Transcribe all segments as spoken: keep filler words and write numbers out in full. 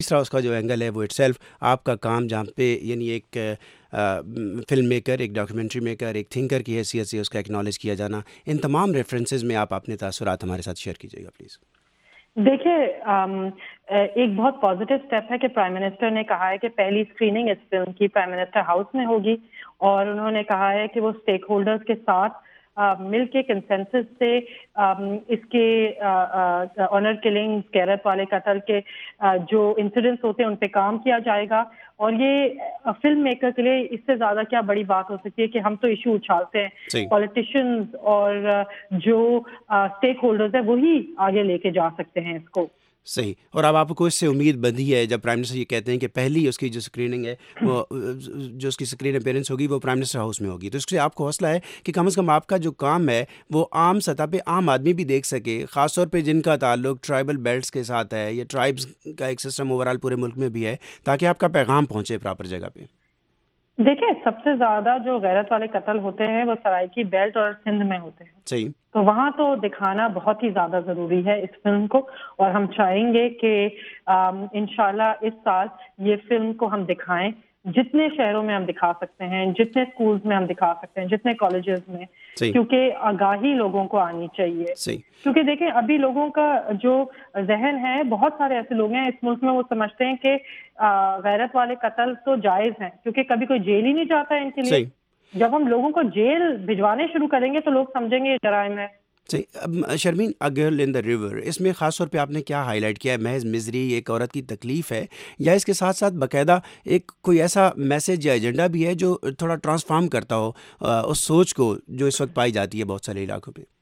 تیسرا اس کا جو اینگل ہے وہ اٹ سیلف آپ کا کام جہاں پہ یعنی ایک فلم میکر، ایک ڈاکیومنٹری میکر، ایک تھنکر کی حیثیت سے اس کا ایکنالج کیا جانا، ان تمام ریفرنسز میں آپ اپنے تاثرات ہمارے ساتھ شیئر کیجیے گا پلیز۔ دیکھیے، ایک بہت پازیٹیو اسٹیپ ہے کہ پرائم منسٹر نے کہا ہے کہ پہلی اسکریننگ اس فلم کی پرائم منسٹر ہاؤس میں ہوگی، اور انہوں نے کہا ہے کہ وہ اسٹیک ہولڈرز کے ساتھ مل کے کنسنسس سے اس کے آنر کلنگ، غیرت والے قتل کے جو انسیڈنٹس ہوتے ہیں ان پہ کام کیا جائے گا۔ اور یہ فلم میکر کے لیے اس سے زیادہ کیا بڑی بات ہو سکتی ہے کہ ہم تو ایشو اچھالتے ہیں، پولیٹیشنز اور جو اسٹیک ہولڈرز ہیں وہی آگے لے کے جا سکتے ہیں اس کو۔ صحیح، اور اب آپ کو اس سے امید بندھی ہے جب پرائم منسٹر یہ کہتے ہیں کہ پہلی اس کی جو اسکریننگ ہے وہ جو اس کی اسکرین اپیرنس ہوگی وہ پرائم منسٹر ہاؤس میں ہوگی، تو اس سے آپ کو حوصلہ ہے کہ کم از کم آپ کا جو کام ہے وہ عام سطح پہ عام آدمی بھی دیکھ سکے، خاص طور پہ جن کا تعلق ٹرائبل بیلٹس کے ساتھ ہے یا ٹرائبس کا ایک سسٹم اوورآل پورے ملک میں بھی ہے، تاکہ آپ کا پیغام پہنچے پراپر جگہ پہ۔ دیکھیں، سب سے زیادہ جو غیرت والے قتل ہوتے ہیں وہ سرائیکی بیلٹ اور سندھ میں ہوتے ہیں، صحیح، تو وہاں تو دکھانا بہت ہی زیادہ ضروری ہے اس فلم کو، اور ہم چاہیں گے کہ انشاءاللہ اس سال یہ فلم کو ہم دکھائیں، جتنے شہروں میں ہم دکھا سکتے ہیں، جتنے اسکولز میں ہم دکھا سکتے ہیں، جتنے کالجز میں، کیونکہ آگاہی لوگوں کو آنی چاہیے۔ کیونکہ دیکھیں، ابھی لوگوں کا جو ذہن ہے، بہت سارے ایسے لوگ ہیں اس ملک میں وہ سمجھتے ہیں کہ غیرت والے قتل تو جائز ہیں، کیونکہ کبھی کوئی جیل ہی نہیں جاتا ہے ان کے لیے۔ جب ہم لوگوں کو جیل بھجوانے شروع کریں گے تو لوگ سمجھیں گے یہ جرائم ہے۔ صحیح۔ Sharmeen, a girl in the river, اس میں خاص طور پہ آپ نے کیا ہائی لائٹ کیا ہے؟ محض مزری، ایک عورت کی تکلیف ہے، یا اس کے ساتھ ساتھ باقاعدہ ایک کوئی ایسا میسج یا ایجنڈا بھی ہے جو تھوڑا ٹرانسفارم کرتا ہو اس سوچ کو جو اس وقت پائی جاتی ہے بہت سارے علاقوں پہ؟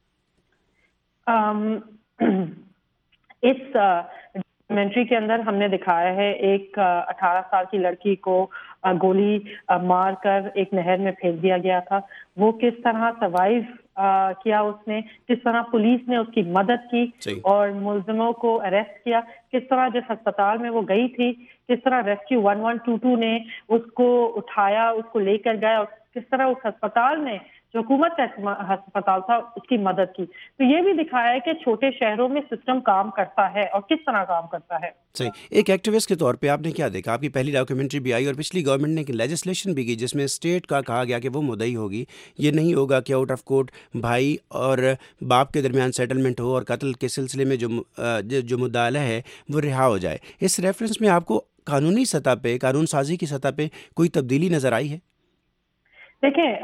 اس ڈاکیومنٹری کے اندر ہم نے دکھایا ہے ایک اٹھارہ سال کی لڑکی کو گولی مار کر ایک نہر میں پھینک دیا گیا تھا، وہ کس طرح سروائیو کیا، اس نے کس طرح پولیس نے اس کی مدد کی اور ملزموں کو اریسٹ کیا، کس طرح جس ہسپتال میں وہ گئی تھی کس طرح rescue one one two two نے اس کو اٹھایا، اس کو لے کر گیا، اور کس طرح اس ہسپتال نے جو حکومت کا ہسپتال تھا اس کی مدد کی۔ تو یہ بھی دکھایا ہے کہ چھوٹے شہروں میں سسٹم کام کرتا ہے اور کس طرح کام کرتا ہے۔ صحیح۔ ایک ایکٹیوسٹ کے طور پہ آپ نے کیا دیکھا؟ آپ کی پہلی ڈاکیومنٹری بھی آئی اور پچھلی گورنمنٹ نے لیجسلیشن بھی کی جس میں اسٹیٹ کا کہا گیا کہ وہ مدعی ہوگی، یہ نہیں ہوگا کہ آؤٹ آف کورٹ بھائی اور باپ کے درمیان سیٹلمنٹ ہو اور قتل کے سلسلے میں جو جو مدعا ہے وہ رہا ہو جائے۔ اس ریفرنس میں آپ کو قانونی سطح پہ، قانون سازی کی سطح پہ کوئی تبدیلی نظر آئی ہے؟ دیکھیں،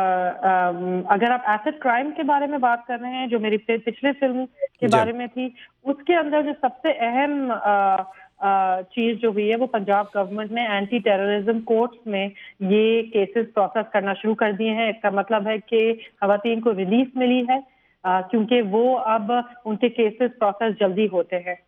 اگر آپ ایسڈ کرائم کے بارے میں بات کر رہے ہیں جو میری پچھلے فلم کے بارے میں تھی، اس کے اندر جو سب سے اہم چیز جو ہوئی ہے وہ پنجاب گورنمنٹ نے اینٹی ٹیررزم کورٹس میں یہ کیسز پروسیس کرنا شروع کر دیے ہیں۔ اس کا مطلب ہے کہ خواتین کو ریلیف ملی ہے کیونکہ وہ اب ان کے کیسز پروسیس جلدی ہوتے ہیں۔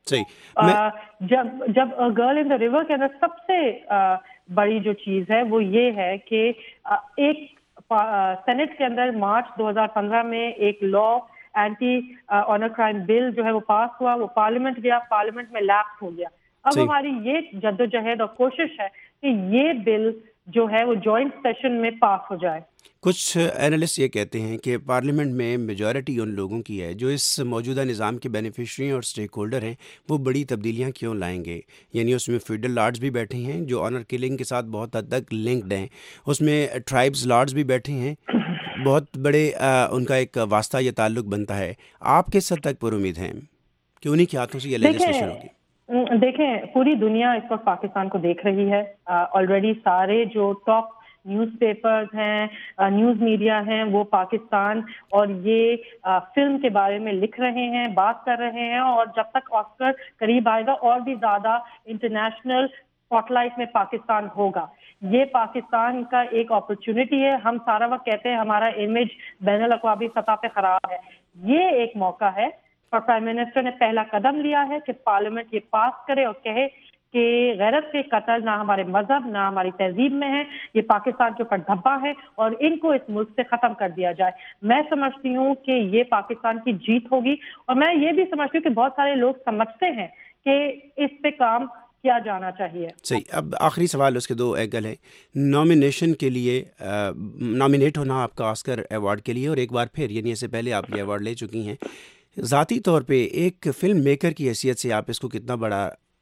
جب جب گرل ان دا ریور کے اندر سب سے بڑی جو چیز ہے وہ یہ ہے کہ ایک سینٹ کے اندر مارچ دو ہزار پندرہ میں ایک law anti honour crime bill جو ہے وہ پاس ہوا، وہ پارلیمنٹ گیا، پارلیمنٹ میں لیپس ہو گیا۔ اب ہماری یہ جدوجہد اور کوشش ہے کہ یہ بل جو ہے وہ جوائنٹ سیشن میں پاس ہو جائے۔ کچھ اینالسٹ یہ کہتے ہیں کہ پارلیمنٹ میں میجورٹی ان لوگوں کی ہے جو اس موجودہ نظام کے بینیفیشری اور سٹیک ہولڈر ہیں، وہ بڑی تبدیلیاں کیوں لائیں گے؟ یعنی اس میں فیوڈل لارڈز بھی بیٹھے ہیں جو آنر کلنگ کے ساتھ بہت حد تک لنکڈ ہیں، اس میں ٹرائبز لارڈز بھی بیٹھے ہیں، بہت بڑے ان کا ایک واسطہ یا تعلق بنتا ہے۔ آپ کس حد تک پر امید ہیں کہ انہی کے ہاتھوں سے یہ لیجسلیشن ہوگی؟ دیکھیں، پوری دنیا اس وقت پاکستان کو دیکھ رہی ہے۔ آلریڈی سارے جو ٹاپ نیوز پیپرز ہیں، نیوز میڈیا ہیں، وہ پاکستان اور یہ فلم کے بارے میں لکھ رہے ہیں، بات کر رہے ہیں، اور جب تک آسکر قریب آئے گا اور بھی زیادہ انٹرنیشنل اسپاٹ لائٹ میں پاکستان ہوگا۔ یہ پاکستان کا ایک اپرچونٹی ہے۔ ہم سارا وقت کہتے ہیں ہمارا امیج بین الاقوامی سطح پہ خراب ہے، یہ ایک موقع ہے اور پرائم منسٹر نے پہلا قدم لیا ہے کہ پارلیمنٹ یہ پاس کرے اور کہے کہ غیرت کے قتل نہ ہمارے مذہب نہ ہماری تہذیب میں ہے، یہ پاکستان کے اوپر دھبا ہے اور ان کو اس ملک سے ختم کر دیا جائے۔ میں سمجھتی ہوں کہ یہ پاکستان کی جیت ہوگی، اور میں یہ بھی سمجھتی ہوں کہ بہت سارے لوگ سمجھتے ہیں کہ اس پہ کام کیا جانا چاہیے۔ صحیح۔ اب آخری سوال، اس کے دو اینگل ہیں۔ نامینیشن کے لیے نامینیٹ ہونا آپ کا آسکر ایوارڈ کے لیے، اور ایک بار پھر یعنی اس سے پہلے آپ یہ ایوارڈ لے چکی ہیں، ذاتی طور پہ ایک فلم میکر کی حیثیت سے آپ اس کو کتنا بڑا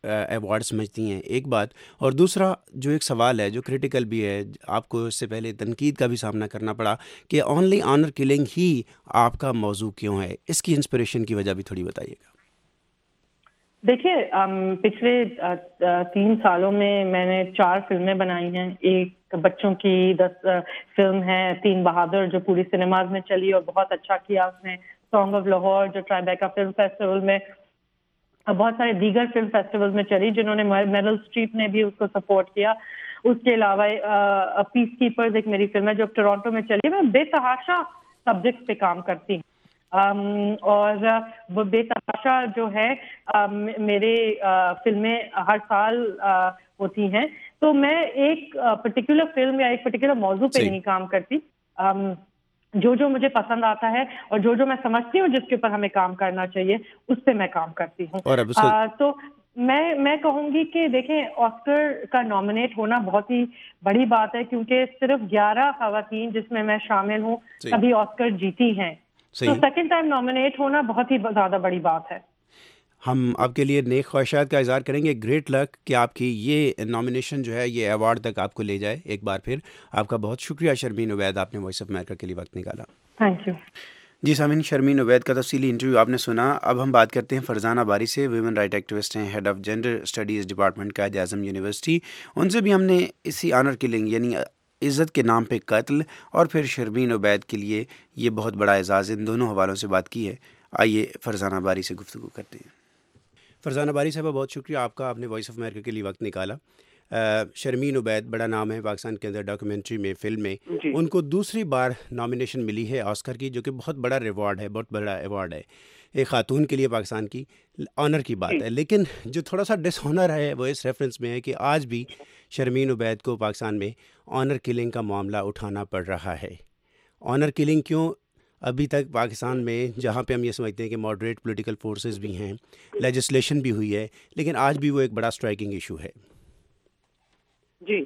ایوارڈ سمجھتی ہیں؟ ایک بات، اور دوسرا جو ایک سوال ہے جو کریٹیکل بھی ہے، آپ کو اس سے پہلے تنقید کا بھی سامنا کرنا پڑا کہ اونلی آنر کلنگ ہی آپ کا موضوع کیوں ہے؟ اس کی انسپریشن کی وجہ بھی تھوڑی بتائیے گا۔ دیکھیے، پچھلے تین سالوں میں میں نے چار فلمیں بنائی ہیں۔ ایک بچوں کی دس فلم ہے تین بہادر، جو پوری سنیماز میں چلی اور بہت اچھا کیا اس نے۔ سانگ آف لاہور جو ٹرائبیکا فلم فیسٹیول میں، بہت سارے دیگر فلم فیسٹیول میں چلی جنہوں نے، میرل اسٹریپ نے بھی اس کو سپورٹ کیا۔ اس کے علاوہ پیس کیپرز ایک میری فلم ہے جو ٹورانٹو میں چلی۔ میں بے تحاشا سبجیکٹ پہ کام کرتی ہوں، اور وہ بے تحاشا جو ہے میرے فلمیں ہر سال ہوتی ہیں، تو میں ایک پرٹیکولر فلم یا ایک پرٹیکولر موضوع پہ نہیں کام کرتی۔ جو جو مجھے پسند آتا ہے اور جو جو میں سمجھتی ہوں جس کے اوپر ہمیں کام کرنا چاہیے، اس پہ میں کام کرتی ہوں۔ اور اب اس کا تو میں میں کہوں گی کہ دیکھیں، آسکر کا نامنیٹ ہونا بہت ہی بڑی بات ہے، کیونکہ صرف گیارہ خواتین جس میں میں شامل ہوں کبھی آسکر جیتی ہیں، تو سیکنڈ ٹائم نامنیٹ ہونا بہت ہی زیادہ بڑی بات ہے۔ ہم آپ کے لیے نیک خواہشات کا اظہار کریں گے، گریٹ لک کہ آپ کی یہ نامینیشن جو ہے یہ ایوارڈ تک آپ کو لے جائے۔ ایک بار پھر آپ کا بہت شکریہ شرمین عبید، آپ نے وائس آف امریکہ کے لیے وقت نکالا۔ Thank you. جی سامعین، شرمین عبید کا تفصیلی انٹرویو آپ نے سنا۔ اب ہم بات کرتے ہیں فرزانہ باری سے، ویمن رائٹ ایکٹیوسٹ ہیں، head of gender studies department Quaid Azam university. ان سے بھی ہم نے اسی آنر کلنگ یعنی عزت کے نام پہ قتل، اور پھر شرمین عبید کے لیے یہ بہت بڑا اعزاز، ان دونوں حوالوں سے بات کی ہے۔ آئیے فرزانہ باری سے گفتگو کرتے ہیں۔ فرزانہ باری صاحبہ، بہت شکریہ آپ کا، آپ نے وائس آف امریکہ کے لیے وقت نکالا۔ شرمین عبید بڑا نام ہے پاکستان کے اندر ڈاکیومنٹری میں، فلم میں، جی ان کو دوسری بار نامینیشن ملی ہے آسکر کی، جو کہ بہت بڑا ریوارڈ ہے، بہت بڑا ایوارڈ ہے ایک خاتون کے لیے پاکستان کی، آنر کی بات ہے۔ لیکن جو تھوڑا سا ڈس آنر ہے وہ اس ریفرنس میں ہے کہ آج بھی شرمین عبید کو پاکستان میں آنر کلنگ کا معاملہ اٹھانا پڑ رہا ہے۔ آنر کلنگ کیوں؟ ابھی تک پاکستان میں، جہاں پہ ہم یہ سمجھتے ہیں کہ ماڈریٹ پولیٹیکل فورسز بھی ہیں، لیجسلیشن بھی ہوئی ہے، لیکن آج بھی وہ ایک بڑا اسٹرائکنگ ایشو ہے۔ جی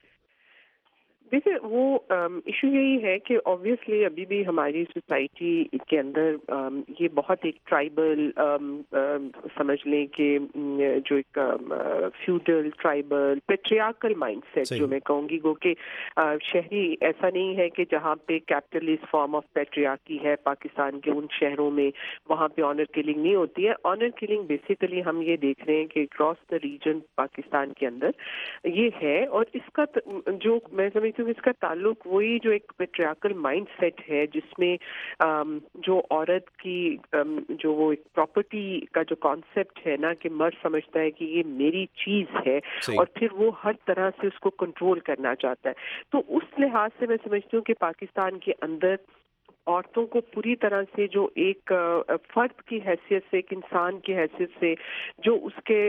دیکھیے، وہ ایشو یہی ہے کہ آبویسلی ابھی بھی ہماری سوسائٹی کے اندر یہ بہت ایک ٹرائبل سمجھ لیں کہ جو ایک feudal tribal patriarchal mind set جو میں کہوں گی، گو کہ شہری ایسا نہیں ہے کہ جہاں پہ کیپٹلسٹ فارم آف پیٹریارکی ہے پاکستان کے ان شہروں میں، وہاں پہ آنر کلنگ نہیں ہوتی ہے۔ آنر کلنگ بیسیکلی ہم یہ دیکھ رہے ہیں کہ اکراس دا ریجن پاکستان کے اندر یہ ہے، اور اس کا جو میں سمجھتی ہوں اس کا تعلق وہی جو ایک پیٹریارکل مائنڈ سیٹ ہے، جس میں جو عورت کی جو وہ ایک پراپرٹی کا جو کانسیپٹ ہے نا، کہ مرد سمجھتا ہے کہ یہ میری چیز ہے، اور پھر وہ ہر طرح سے اس کو کنٹرول کرنا چاہتا ہے۔ تو اس لحاظ سے میں سمجھتی ہوں کہ پاکستان کے اندر عورتوں کو پوری طرح سے جو ایک فرد کی حیثیت سے، ایک انسان کی حیثیت سے، جو اس کے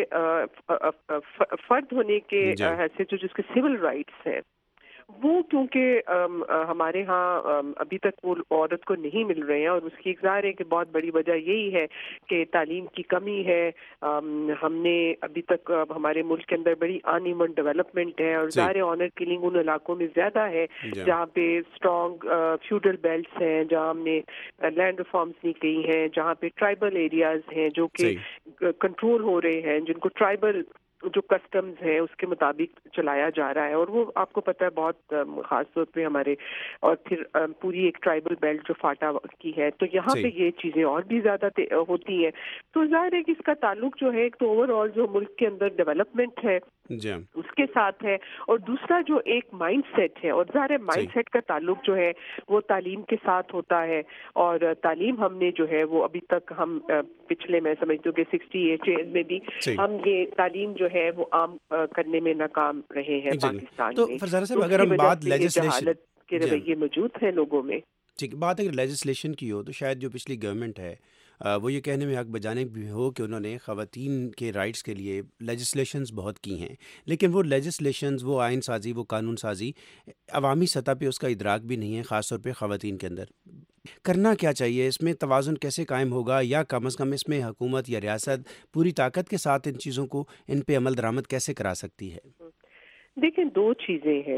فرد ہونے کے حیثیت، جو جس کے سول رائٹس ہیں، وہ کیونکہ ہمارے ہاں ابھی تک وہ عورت کو نہیں مل رہے ہیں، اور اس کی ایک ظاہر ہے کہ بہت بڑی وجہ یہی ہے کہ تعلیم کی کمی ہے۔ ہم نے ابھی تک ہمارے ملک کے اندر بڑی ان ایون ڈیولپمنٹ ہے، اور ظاہر آنر کلنگ ان علاقوں میں زیادہ ہے جہاں پہ اسٹرانگ فیوڈل بیلٹس ہیں، جہاں ہم نے لینڈ ریفارمس نہیں کی ہیں، جہاں پہ ٹرائبل ایریاز ہیں جو کہ کنٹرول ہو رہے ہیں، جن کو ٹرائبل جو کسٹمز ہیں اس کے مطابق چلایا جا رہا ہے، اور وہ آپ کو پتہ ہے بہت خاص طور پہ ہمارے، اور پھر پوری ایک ٹرائبل بیلٹ جو فاٹا کی ہے، تو یہاں پہ یہ چیزیں اور بھی زیادہ ہوتی ہیں۔ تو ظاہر ہے کہ اس کا تعلق جو ہے ایک تو اوور آل جو ملک کے اندر ڈیولپمنٹ ہے اس کے ساتھ ہے، اور دوسرا جو ایک مائنڈ سیٹ ہے، اور ظاہر مائنڈ سیٹ کا تعلق جو ہے وہ تعلیم کے ساتھ ہوتا ہے، اور تعلیم ہم نے جو ہے وہ ابھی تک ہم پچھلے میں سمجھتی ہوں کہ سکسٹی ایٹ ایئر میں بھی ہم یہ تعلیم جو ہے وہ عام کرنے میں ناکام رہے ہیں پاکستان تو میں۔ فرزانہ صاحب، اگر ہم بات لیجسلیشن جہالت کے رویے موجود ہیں لوگوں میں، ٹھیک بات اگر لیجسلیشن کی ہو تو شاید جو پچھلی گورنمنٹ ہے وہ یہ کہنے میں حق بجانے بھی ہو کہ انہوں نے خواتین کے رائٹس کے لیے لیجسلیشنز بہت کی ہیں، لیکن وہ لیجسلیشنز، وہ آئین سازی، وہ قانون سازی عوامی سطح پہ اس کا ادراک بھی نہیں ہے، خاص طور پہ خواتین کے اندر۔ کرنا کیا چاہیے؟ اس میں توازن کیسے قائم ہوگا، یا کم از کم اس میں حکومت یا ریاست پوری طاقت کے ساتھ ان چیزوں کو، ان پہ عمل درآمد کیسے کرا سکتی ہے؟ دیکھیں، دو چیزیں ہیں۔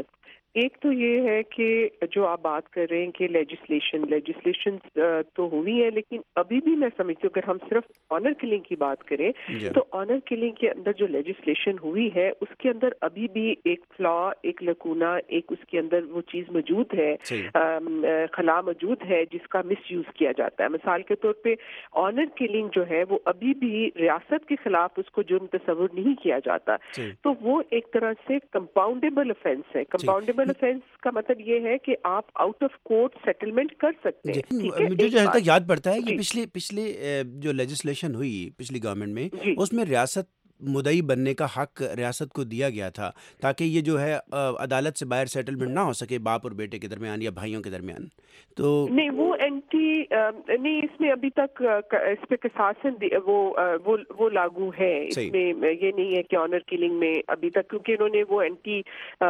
ایک تو یہ ہے کہ جو آپ بات کر رہے ہیں کہ لیجسلیشن لیجسلیشن تو ہوئی ہے، لیکن ابھی بھی میں سمجھتی ہوں اگر ہم صرف آنر کلنگ کی بات کریں تو آنر کلنگ کے اندر جو لیجسلیشن ہوئی ہے اس کے اندر ابھی بھی ایک فلا، ایک لکونا، ایک اس کے اندر وہ چیز موجود ہے، خلا موجود ہے جس کا مس یوز کیا جاتا ہے. مثال کے طور پہ آنر کلنگ جو ہے وہ ابھی بھی ریاست کے خلاف اس کو جرم تصور نہیں کیا جاتا، تو وہ ایک طرح سے کمپاؤنڈیبل افینس ہے. کمپاؤنڈیبل افینس کا مطلب یہ ہے کہ آپ آؤٹ آف کورٹ سیٹلمنٹ کر سکتے ہیں. مجھے جو تک یاد پڑتا ہے یہ پچھلے پچھلے جو لیجسلیشن ہوئی پچھلی گورنمنٹ میں اس میں ریاست مدعی بننے کا حق ریاست کو دیا گیا تھا تاکہ یہ جو ہے عدالت سے باہر سیٹلمنٹ نہ ہو سکے باپ اور بیٹے کے درمیان یا بھائیوں کے درمیان. تو نہیں وہ اینٹی نہیں، اس میں ابھی تک اس پہ قصاصاً وہ وہ لاگو ہے. اس میں یہ نہیں ہے کہ آنر کلنگ میں ابھی تک، کیونکہ انہوں نے وہ اینٹی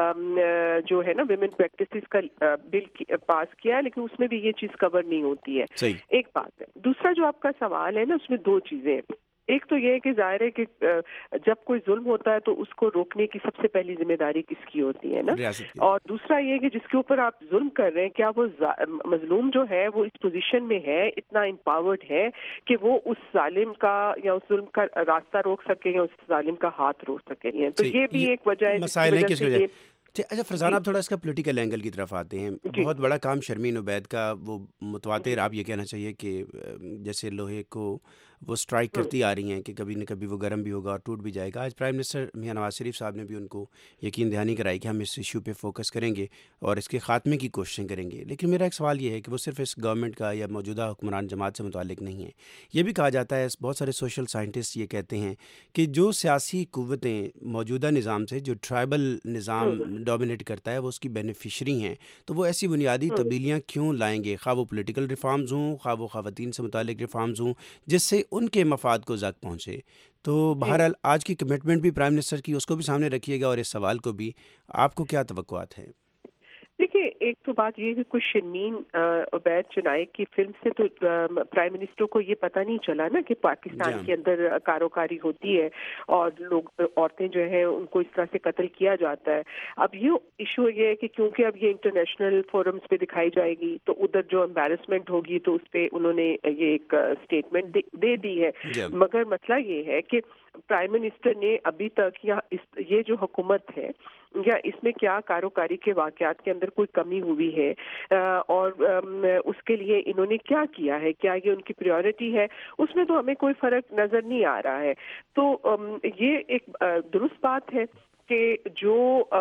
جو ہے نا ویمن پریکٹسز کا بل پاس کیا ہے، لیکن اس میں بھی یہ چیز کور نہیں ہوتی ہے. ایک بات ہے. دوسرا جو آپ کا سوال ہے نا اس میں دو چیزیں. ایک تو یہ ہے کہ ظاہر ہے کہ جب کوئی ظلم ہوتا ہے تو اس کو روکنے کی سب سے پہلی ذمہ داری کس کی ہوتی ہے نا، اور دوسرا یہ کہ جس کے اوپر آپ ظلم کر رہے ہیں کیا وہ مظلوم جو ہے وہ اس پوزیشن میں ہے، اتنا امپاورڈ ہے کہ وہ اس ظالم کا یا اس ظلم کا راستہ روک سکیں یا اس ظالم کا ہاتھ روک سکیں. تو یہ بھی ایک وجہ ہے. اچھا فرزانہ، آپ تھوڑا اس کا پولیٹیکل اینگل کی طرف آتے ہیں. بہت بڑا کام شرمین عبید کا وہ متواتر آپ یہ کہنا چاہیے کہ جیسے لوہے کو وہ سٹرائک کرتی آ رہی ہیں کہ کبھی نہ کبھی وہ گرم بھی ہوگا اور ٹوٹ بھی جائے گا. آج پرائم منسٹر میاں نواز شریف صاحب نے بھی ان کو یقین دہانی کرائی کہ ہم اس ایشو پہ فوکس کریں گے اور اس کے خاتمے کی کوششیں کریں گے. لیکن میرا ایک سوال یہ ہے کہ وہ صرف اس گورنمنٹ کا یا موجودہ حکمران جماعت سے متعلق نہیں ہے. یہ بھی کہا جاتا ہے، بہت سارے سوشل سائنٹسٹ یہ کہتے ہیں کہ جو سیاسی قوتیں موجودہ نظام سے جو ٹرائبل نظام ڈومینیٹ کرتا ہے وہ اس کی بینیفیشری ہیں، تو وہ ایسی بنیادی تبدیلیاں کیوں لائیں گے، خواہ وہ پولیٹیکل ریفارمز ہوں، خواہ وہ خواتین سے متعلق ریفارمز ہوں، جس سے ان کے مفاد کو زد پہنچے. تو بہرحال آج کی کمٹمنٹ بھی پرائم منسٹر کی، اس کو بھی سامنے رکھیے گا اور اس سوال کو بھی. آپ کو کیا توقعات ہیں؟ دیکھیے، ایک تو بات یہ ہے کہ کچھ شرمین عبید چنائے کی فلم سے تو پرائم منسٹر کو یہ پتہ نہیں چلا نا کہ پاکستان کے اندر کاروکاری ہوتی ہے اور لوگ عورتیں جو ہیں ان کو اس طرح سے قتل کیا جاتا ہے. اب یہ ایشو یہ ہے کہ کیونکہ اب یہ انٹرنیشنل فورمز پہ دکھائی جائے گی تو ادھر جو امبیرسمنٹ ہوگی تو اس پہ انہوں نے یہ ایک اسٹیٹمنٹ دے دی ہے. مگر مسئلہ یہ ہے کہ پرائم منسٹر نے ابھی تک یا یہ جو حکومت ہے یا اس میں کیا کاروکاری کے واقعات کے اندر کوئی کمی ہوئی ہے اور اس کے لیے انہوں نے کیا کیا ہے، کیا یہ ان کی پریورٹی ہے، اس میں تو ہمیں کوئی فرق نظر نہیں آ رہا ہے. تو یہ ایک درست بات ہے کہ جو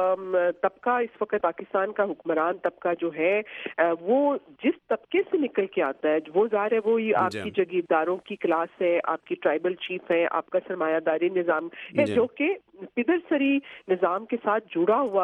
طبقہ اس وقت پاکستان کا حکمران طبقہ جو ہے وہ جس طبقے سے نکل کے آتا ہے وہ ظاہر ہے وہی آپ کی جگیرداروں کی کلاس ہے، آپ کی ٹرائبل چیف ہے، آپ کا سرمایہ داری نظام ہے جو کہ پدر سری نظام کے ساتھ جڑا ہوا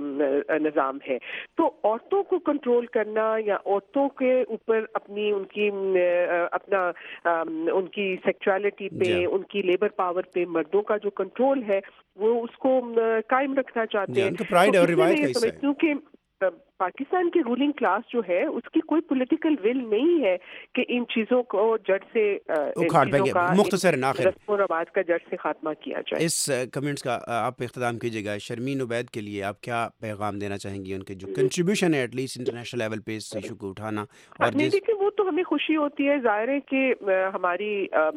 نظام ہے. تو عورتوں کو کنٹرول کرنا یا عورتوں کے اوپر اپنی ان کی اپنا ان کی سیکچوالٹی پہ، ان کی لیبر پاور پہ مردوں کا جو کنٹرول ہے وہ اس کو قائم رکھنا چاہتے ہیں. تو میں یہ سمجھتی ہوں کہ پاکستان کی رولنگ کلاس جو ہے اس کی کوئی پولیٹیکل ول نہیں ہے کہ ان چیزوں کو جڑ سے مختصر رسم و رواج کا جڑ سے خاتمہ کیا جائے. اس کمنٹس کا آپ اختتام کیجیے گا. شرمین عبید کے لیے آپ کیا پیغام دینا چاہیں گی، ان کے جو کنٹریبیوشن ہے ایٹ لیسٹ انٹرنیشنل لیول پہ اس ایشو کو اٹھانا؟ اور دیکھیے وہ تو ہمیں خوشی ہوتی ہے، ظاہر ہے کہ ہماری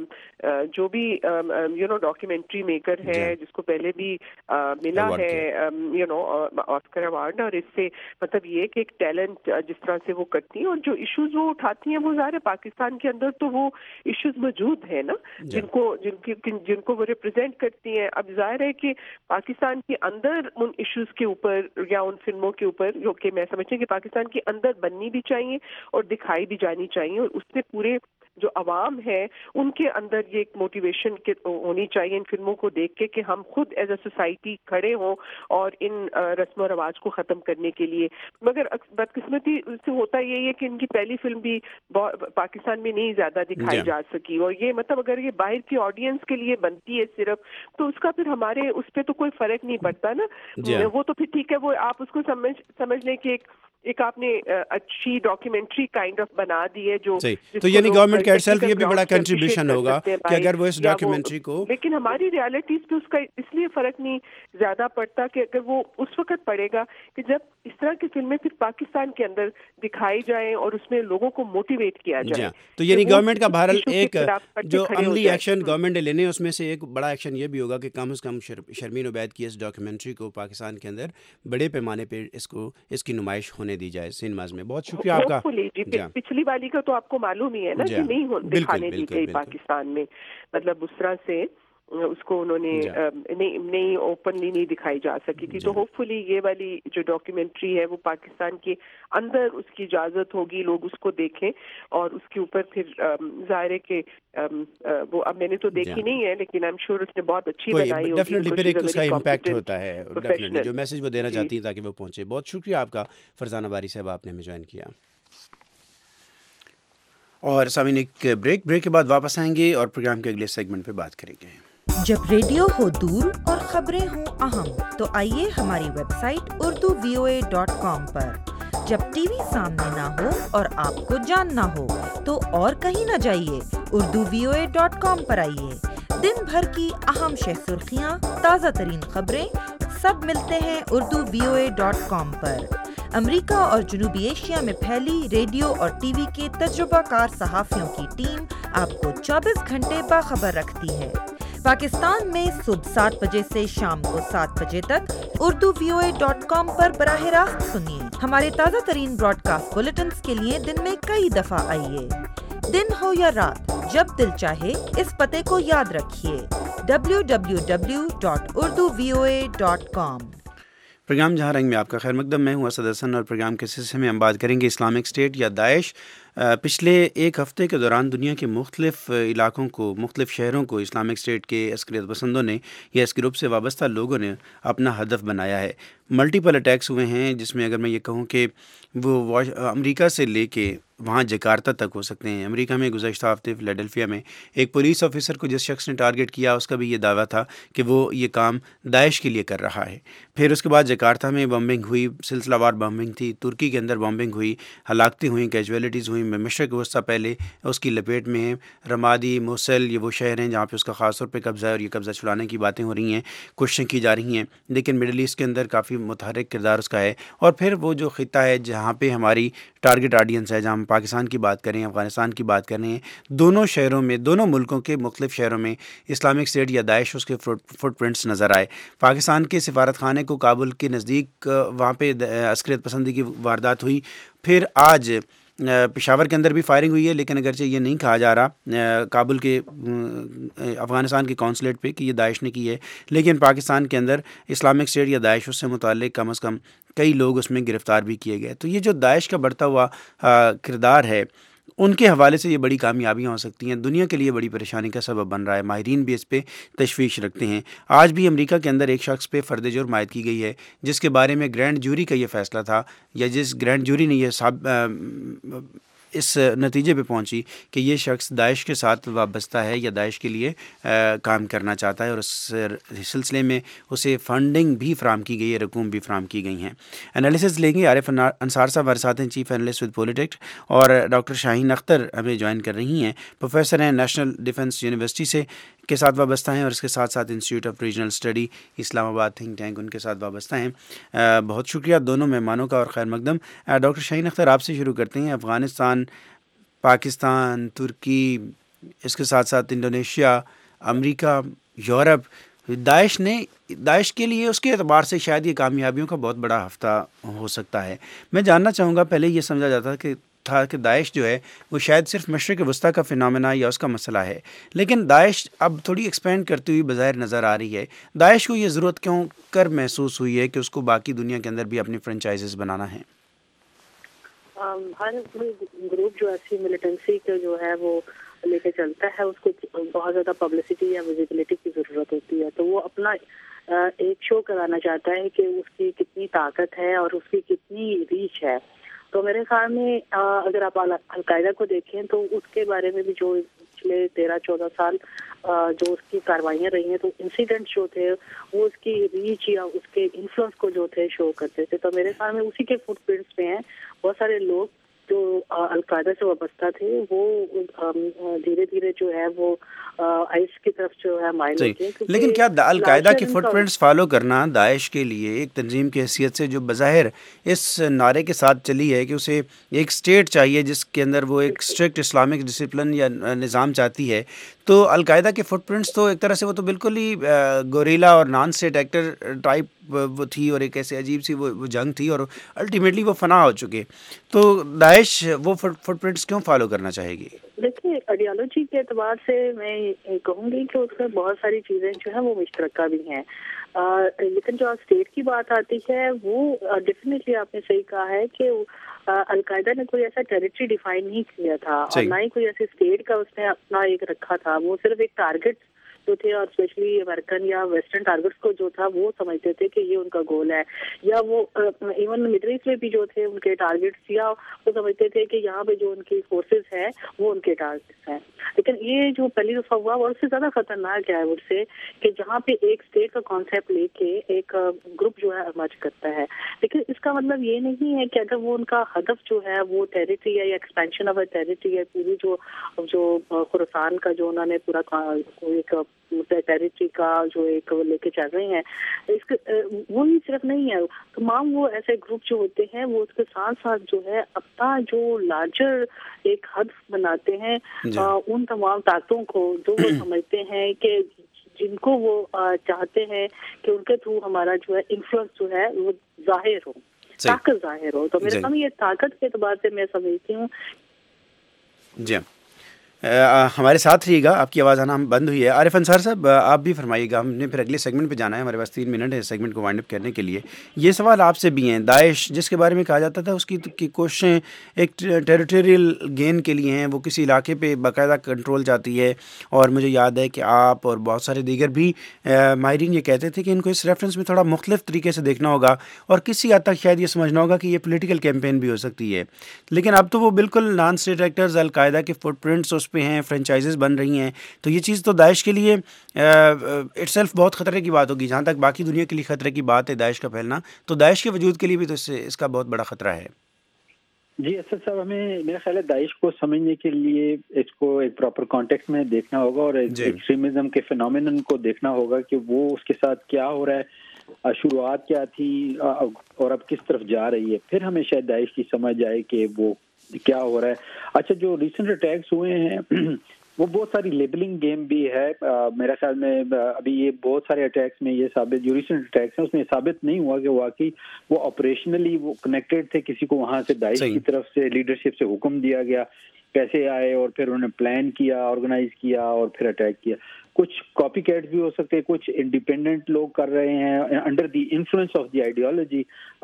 جو بھی یو نو ڈاکیومنٹری میکر ہے جس کو پہلے بھی ملا ہے یو نو آسکر ایوارڈ، اور اس سے مطلب یہ کہ ایک ٹیلنٹ جس طرح سے وہ کرتی ہیں اور جو ایشوز وہ اٹھاتی ہیں وہ ظاہر ہے پاکستان کے اندر تو وہ ایشوز موجود ہیں نا جن کو جن کی جن کو وہ ریپرزینٹ کرتی ہیں. اب ظاہر ہے کہ پاکستان کے اندر ان ایشوز کے اوپر یا ان فلموں کے اوپر جو کہ میں سمجھتی ہوں کہ پاکستان کے اندر بننی بھی چاہیے اور دکھائی بھی جانی چاہیے، اور اس سے پورے جو عوام ہے ان کے اندر یہ ایک موٹیویشن ہونی چاہیے ان فلموں کو دیکھ کے کہ ہم خود ایز اے سوسائٹی کھڑے ہوں اور ان رسم و رواج کو ختم کرنے کے لیے. مگر بدقسمتی سے ہوتا یہ ہے کہ ان کی پہلی فلم بھی پاکستان میں نہیں زیادہ دکھائی جا سکی، اور یہ مطلب اگر یہ باہر کی آڈینس کے لیے بنتی ہے صرف تو اس کا پھر ہمارے اس پہ تو کوئی فرق نہیں پڑتا نا. وہ تو پھر ٹھیک ہے، وہ آپ اس کو سمجھ سمجھ لیں کہ ایک ایک آپ نے اچھی ڈاکیومنٹری کائنڈ آف بنا دی ہے جو تو یعنی گورنمنٹ ایٹ سیلف یہ بھی بڑا کنٹریبیوشن ہوگا کہ اگر وہ اس ڈاکیومنٹری کو, لیکن ہماری ریالٹیز پہ اس کا اس لیے فرق نہیں زیادہ پڑتا کہ اگر وہ اس وقت پڑے گا کہ جب اس طرح کی فلمیں پھر پاکستان کے اندر دکھائی جائیں اور اس میں لوگوں کو موٹیویٹ کیا جائے. تو یعنی گورنمنٹ کا بہرحال ایک جو عملی ایکشن گورنمنٹ نے لینے اس میں سے ایک بڑا ایکشن یہ بھی ہوگا کہ کم از کم شرمین عبید کی اس ڈاکیومنٹری کو پاکستان کے اندر بڑے پیمانے پہ اس کو اس کی نمائش ہونے دی جائے سینماز میں. بہت شکریہ آپ کا. پچھلی والی کا تو آپ کو معلوم ہی ہے نا کہ نہیں دکھانے دی گئی پاکستان میں, مطلب اس طرح سے اس کو انہوں نے نہیں اوپنلی نہیں دکھائی جا سکی تھی. تو ہوپ فلی یہ والی جو ڈاکیومنٹری ہے وہ پاکستان کے اندر اس کی اجازت ہوگی, لوگ اس کو دیکھیں اور اس کے اوپر پھر ظاہر ہے کہ وہ اب میں نے تو دیکھی نہیں ہے لیکن آئی ایم شیور اس نے بہت اچھی بنائی ہوگی. ڈیفینیٹلی پھر ایک اس کا امپیکٹ ہوتا ہے ڈیفینیٹلی جو میسج وہ دینا چاہتی ہیں تاکہ وہ پہنچے. بہت شکریہ آپ کا فرزانہ باری صاحب, آپ نے ہمیں جوائن کیا. اور سامعین ایک بریک بریک کے بعد واپس آئیں گے اور پروگرام کے اگلے سیگمنٹ پہ بات کریں گے. جب ریڈیو ہو دور اور خبریں ہوں اہم تو آئیے ہماری website Urdu V O A dot com پر. جب ٹی وی سامنے نہ ہو اور آپ کو جاننا ہو تو اور کہیں نہ جائیے, Urdu V O A dot com پر آئیے. دن بھر کی اہم شہ سرخیاں, تازہ ترین خبریں سب ملتے ہیں Urdu V O A dot com پر. امریکہ اور جنوبی ایشیا میں پھیلی ریڈیو اور ٹی وی کے تجربہ کار صحافیوں کی ٹیم آپ کو چوبیس گھنٹے باخبر رکھتی ہے. پاکستان میں صبح سات بجے سے شام کو سات بجے تک Urdu V O A dot com پر براہ راست سنیے. ہمارے تازہ ترین براڈ کاسٹ بلیٹنز کے لیے دن میں کئی دفعہ آئیے. دن ہو یا رات, جب دل چاہے اس پتے کو یاد رکھیے, W W W dot Urdu V O A dot com. Programme جہاں رنگ میں آپ کا خیر مقدم. میں ہوں اسد حسن اور پروگرام کے سلسلے میں ہم بات کریں گے اسلامک اسٹیٹ یا داعش. پچھلے ایک ہفتے کے دوران دنیا کے مختلف علاقوں کو, مختلف شہروں کو اسلامک اسٹیٹ کے عسکریت پسندوں نے یا اس گروپ سے وابستہ لوگوں نے اپنا ہدف بنایا ہے. ملٹیپل اٹیکس ہوئے ہیں جس میں اگر میں یہ کہوں کہ وہ امریکہ سے لے کے وہاں جکارتا تک ہو سکتے ہیں. امریکہ میں گزشتہ ہفتے فلیڈلفیا میں ایک پولیس آفیسر کو جس شخص نے ٹارگٹ کیا اس کا بھی یہ دعویٰ تھا کہ وہ یہ کام داعش کے لیے کر رہا ہے. پھر اس کے بعد جکارتا میں بمبنگ ہوئی, سلسلہ وار بمبنگ تھی. ترکی کے اندر بمبنگ ہوئی, ہلاکتیں ہوئیں, کیجویلٹیز ہوئیں. مشرق وسطیٰ پہلے اس کی لپیٹ میں ہے. رمادی, موصل یہ وہ شہر ہیں جہاں پہ اس کا خاص طور پہ قبضہ ہے اور یہ قبضہ چھڑانے کی باتیں ہو رہی ہیں, کوششیں کی جا رہی ہیں. لیکن مڈل ایسٹ کے اندر کافی متحرک کردار اس کا ہے. اور پھر وہ جو خطہ ہے جہاں پہ ہماری ٹارگٹ آڈینس ہے, جہاں ہم پاکستان کی بات کریں, افغانستان کی بات کریں, دونوں شہروں میں, دونوں ملکوں کے مختلف شہروں میں اسلامک اسٹیٹ یا داعش اس کے فٹ پرنٹس نظر آئے. پاکستان کے سفارت خانے کو کابل کے نزدیک وہاں پہ عسکریت پسندی کی واردات ہوئی. پھر آج پشاور کے اندر بھی فائرنگ ہوئی ہے, لیکن اگرچہ یہ نہیں کہا جا رہا کابل کے افغانستان کے کونسلیٹ پہ کہ یہ داعش نے کی ہے, لیکن پاکستان کے اندر اسلامک اسٹیٹ یا داعش اس سے متعلق کم از کم کئی لوگ اس میں گرفتار بھی کیے گئے. تو یہ جو داعش کا بڑھتا ہوا کردار ہے ان کے حوالے سے یہ بڑی کامیابیاں ہو سکتی ہیں, دنیا کے لیے بڑی پریشانی کا سبب بن رہا ہے. ماہرین بھی اس پہ تشویش رکھتے ہیں. آج بھی امریکہ کے اندر ایک شخص پہ فرد جرم عائد کی گئی ہے جس کے بارے میں گرینڈ جوری کا یہ فیصلہ تھا, یا جس گرینڈ جوری نے یہ ساب اس نتیجے پہ پہنچی کہ یہ شخص داعش کے ساتھ وابستہ ہے یا داعش کے لیے کام کرنا چاہتا ہے, اور اس سلسلے میں اسے فنڈنگ بھی فراہم کی گئی ہے, رقوم بھی فراہم کی گئی ہیں. انالیسز لیں گے عارف انصار صاحب ہمارے ساتھ ہیں, چیف انالسٹ ود پولیٹکس, اور ڈاکٹر شاہین اختر ہمیں جوائن کر رہی ہیں, پروفیسر ہیں نیشنل ڈیفنس یونیورسٹی سے کے ساتھ وابستہ ہیں, اور اس کے ساتھ ساتھ institute of regional study Islamabad think tank ان کے ساتھ وابستہ ہیں. بہت شکریہ دونوں مہمانوں کا اور خیر مقدم. ڈاکٹر شاہین اختر آپ سے شروع کرتے ہیں. افغانستان, پاکستان, ترکی, اس کے ساتھ ساتھ انڈونیشیا, امریکہ, یورپ, داعش نے داعش کے لیے اس کے اعتبار سے شاید یہ کامیابیوں کا بہت بڑا ہفتہ ہو سکتا ہے. میں جاننا چاہوں گا, پہلے یہ سمجھا جاتا کہ تھا کہ داعش جو ہے وہ شاید صرف مشرق وسطیٰ کا فنامنا یا اس کا مسئلہ ہے, لیکن داعش اب تھوڑی ایکسپینڈ کرتی ہوئی بظاہر نظر آ رہی ہے. داعش کو یہ ضرورت کیوں کر محسوس ہوئی ہے کہ اس کو باقی دنیا کے اندر بھی اپنی فرنچائزز بنانا ہے؟ ہر گروپ جو ایسی ملیٹنسی کا جو ہے وہ لے کے چلتا ہے اس کو بہت زیادہ پبلسٹی یا ویزیبلٹی کی ضرورت ہوتی ہے, تو وہ اپنا ایک شو کرانا چاہتا ہے کہ اس کی کتنی طاقت ہے اور اس کی کتنی ریچ ہے. تو میرے خیال میں اگر آپ القاعدہ کو دیکھیں تو اس کے بارے میں بھی جو پچھلے تیرہ چودہ سال جو اس کی کاروائیاں رہی ہیں, تو انسیڈنٹ جو تھے وہ اس کی ریچ یا اس کے انفلوئنس کو جو تھے شو کرتے تھے. تو میرے خیال میں اسی کے فٹ پرنٹس پہ ہیں بہت سارے لوگ جو القاعدہ سے وابستہ تھے وہ دھیرے دھیرے جو ہے وہ آئس کی طرف جو ہے مائل ہوتے ہیں. لیکن کیا القاعدہ کی فٹ پرنٹس فالو کرنا داعش کے لیے ایک تنظیم کی حیثیت سے جو بظاہر اس نعرے کے ساتھ چلی ہے کہ اسے ایک اسٹیٹ چاہیے جس کے اندر وہ ایک اسٹرکٹ اسلامک ڈسپلن یا نظام چاہتی ہے، تو القاعدہ کے فٹ پرنٹس تو ایک طرح سے وہ تو بالکل ہی گوریلا اور نان اسٹیٹ ایکٹر ٹائپ وہ تھی، اور ایک ایسے عجیب سی وہ جنگ تھی، اور الٹیمیٹلی وہ فنا ہو چکے. تو داعش وہ فٹ پرنٹس کیوں فالو کرنا چاہے گی؟ دیکھیے آئیڈیالوجی کے اعتبار سے میں کہوں گی کہ اس میں بہت ساری چیزیں جو ہیں وہ مشترکہ بھی ہیں، لیکن جو اسٹیٹ کی بات آتی ہے وہ ڈیفینیٹلی آپ نے صحیح کہا ہے کہ القاعدہ نے کوئی ایسا ٹیریٹری ڈیفائن نہیں کیا تھا، اور نہ ہی کوئی ایسے اسٹیٹ کا اس نے اپنا ایک رکھا تھا. وہ صرف ایک ٹارگیٹ جو تھے، اور اسپیشلی امریکن یا ویسٹرن ٹارگیٹس کو جو تھا وہ سمجھتے تھے کہ یہ ان کا گول ہے، یا وہ ایون مڈل ایسٹ میں بھی جو تھے ان کے ٹارگیٹس، یا وہ سمجھتے تھے کہ یہاں پہ جو ان کی فورسز ہیں وہ ان کے ٹارگیٹس ہیں. لیکن یہ جو پہلی دفعہ ہوا اور اس سے زیادہ خطرناک ہے اس سے کہ جہاں پہ ایک اسٹیٹ کا کانسیپٹ لے کے ایک گروپ جو ہے ایمرج کرتا ہے. لیکن اس کا مطلب یہ نہیں ہے کہ اگر وہ ان کا ہدف جو ہے وہ ٹیریٹری ہے یا ایکسپینشن آف ٹیریٹری ہے، پوری جو جو خراسان کا جو انہوں نے پورا ایک ٹیریٹری کا جو ایک لے کے چل رہے ہیں، اس کے وہی صرف نہیں ہے، تمام وہ ایسے گروپ جو ہوتے ہیں وہ اس کے ساتھ ساتھ جو ہے اپنا جو لارجر ایک ہدف بناتے ہیں ان تمام طاقتوں کو جو وہ سمجھتے ہیں کہ جن کو وہ چاہتے ہیں کہ ان کے تھرو ہمارا جو ہے انفلوئنس جو ہے وہ ظاہر ہو، طاقت ظاہر ہو. تو میرے سامنے یہ طاقت کے اعتبار سے میں سمجھتی ہوں. جی ہمارے ساتھ رہیے گا، آپ کی آواز آنا ہم بند ہوئی ہے. عارف انصار صاحب آپ بھی فرمائیے گا، ہم نے پھر اگلے سیگمنٹ پہ جانا ہے، ہمارے پاس تین منٹ ہے سیگمنٹ کو وائنڈ اپ کرنے کے لیے. یہ سوال آپ سے بھی ہیں، داعش جس کے بارے میں کہا جاتا تھا اس کی کی کوششیں ایک ٹیریٹوریل گین کے لیے ہیں، وہ کسی علاقے پہ باقاعدہ کنٹرول چاہتی ہے، اور مجھے یاد ہے کہ آپ اور بہت سارے دیگر بھی ماہرین یہ کہتے تھے کہ ان کو اس ریفرنس میں تھوڑا مختلف طریقے سے دیکھنا ہوگا، اور کسی حد تک شاید یہ سمجھنا ہوگا کہ یہ پولیٹیکل کیمپین بھی ہو سکتی ہے. لیکن اب تو وہ بالکل نان اسٹیٹ ایکٹرز القاعدہ کے فٹ پرنٹس اس پہ ہیں، فرینچائزز بن رہی ہیں. تو یہ چیز تو داعش کے لیے اٹ سیلف بہت خطرے کی بات ہوگی. جہاں تک باقی دنیا کے لیے خطرے کی بات ہے داعش کا پھیلنا، تو داعش کے وجود کے لیے بھی تو اس سے اس کا بہت بڑا خطرہ ہے. جی اسد صاحب، ہمیں میرا خیال ہے داعش کو سمجھنے کے لیے اس کو ایک پراپر کانٹیکسٹ میں دیکھنا ہوگا، اور ایکسٹریمزم کے فینومینن کو دیکھنا ہوگا کہ وہ اس کے ساتھ کیا ہو رہا ہے، شروعات کیا تھی اور اب کس طرف جا رہی ہے. پھر ہمیں شاید داعش کی سمجھ آئے کہ وہ کیا ہو رہا ہے. اچھا، جو ریسنٹ اٹیکس ہوئے ہیں وہ بہت ساری لیبلنگ گیم بھی ہے. میرا خیال میں ابھی یہ بہت سارے اٹیکس میں یہ ثابت، جو ریسنٹ اٹیکس ہیں اس میں ثابت نہیں ہوا کہ واقعی وہ آپریشنلی وہ کنیکٹڈ تھے، کسی کو وہاں سے داعش کی طرف سے لیڈرشپ سے حکم دیا گیا، کیسے آئے اور پھر انہوں نے پلان کیا، آرگنائز کیا اور پھر اٹیک کیا. کچھ کاپی کیٹ بھی ہو سکتے، کچھ انڈیپینڈنٹ لوگ کر رہے ہیں under the influence of the ideology,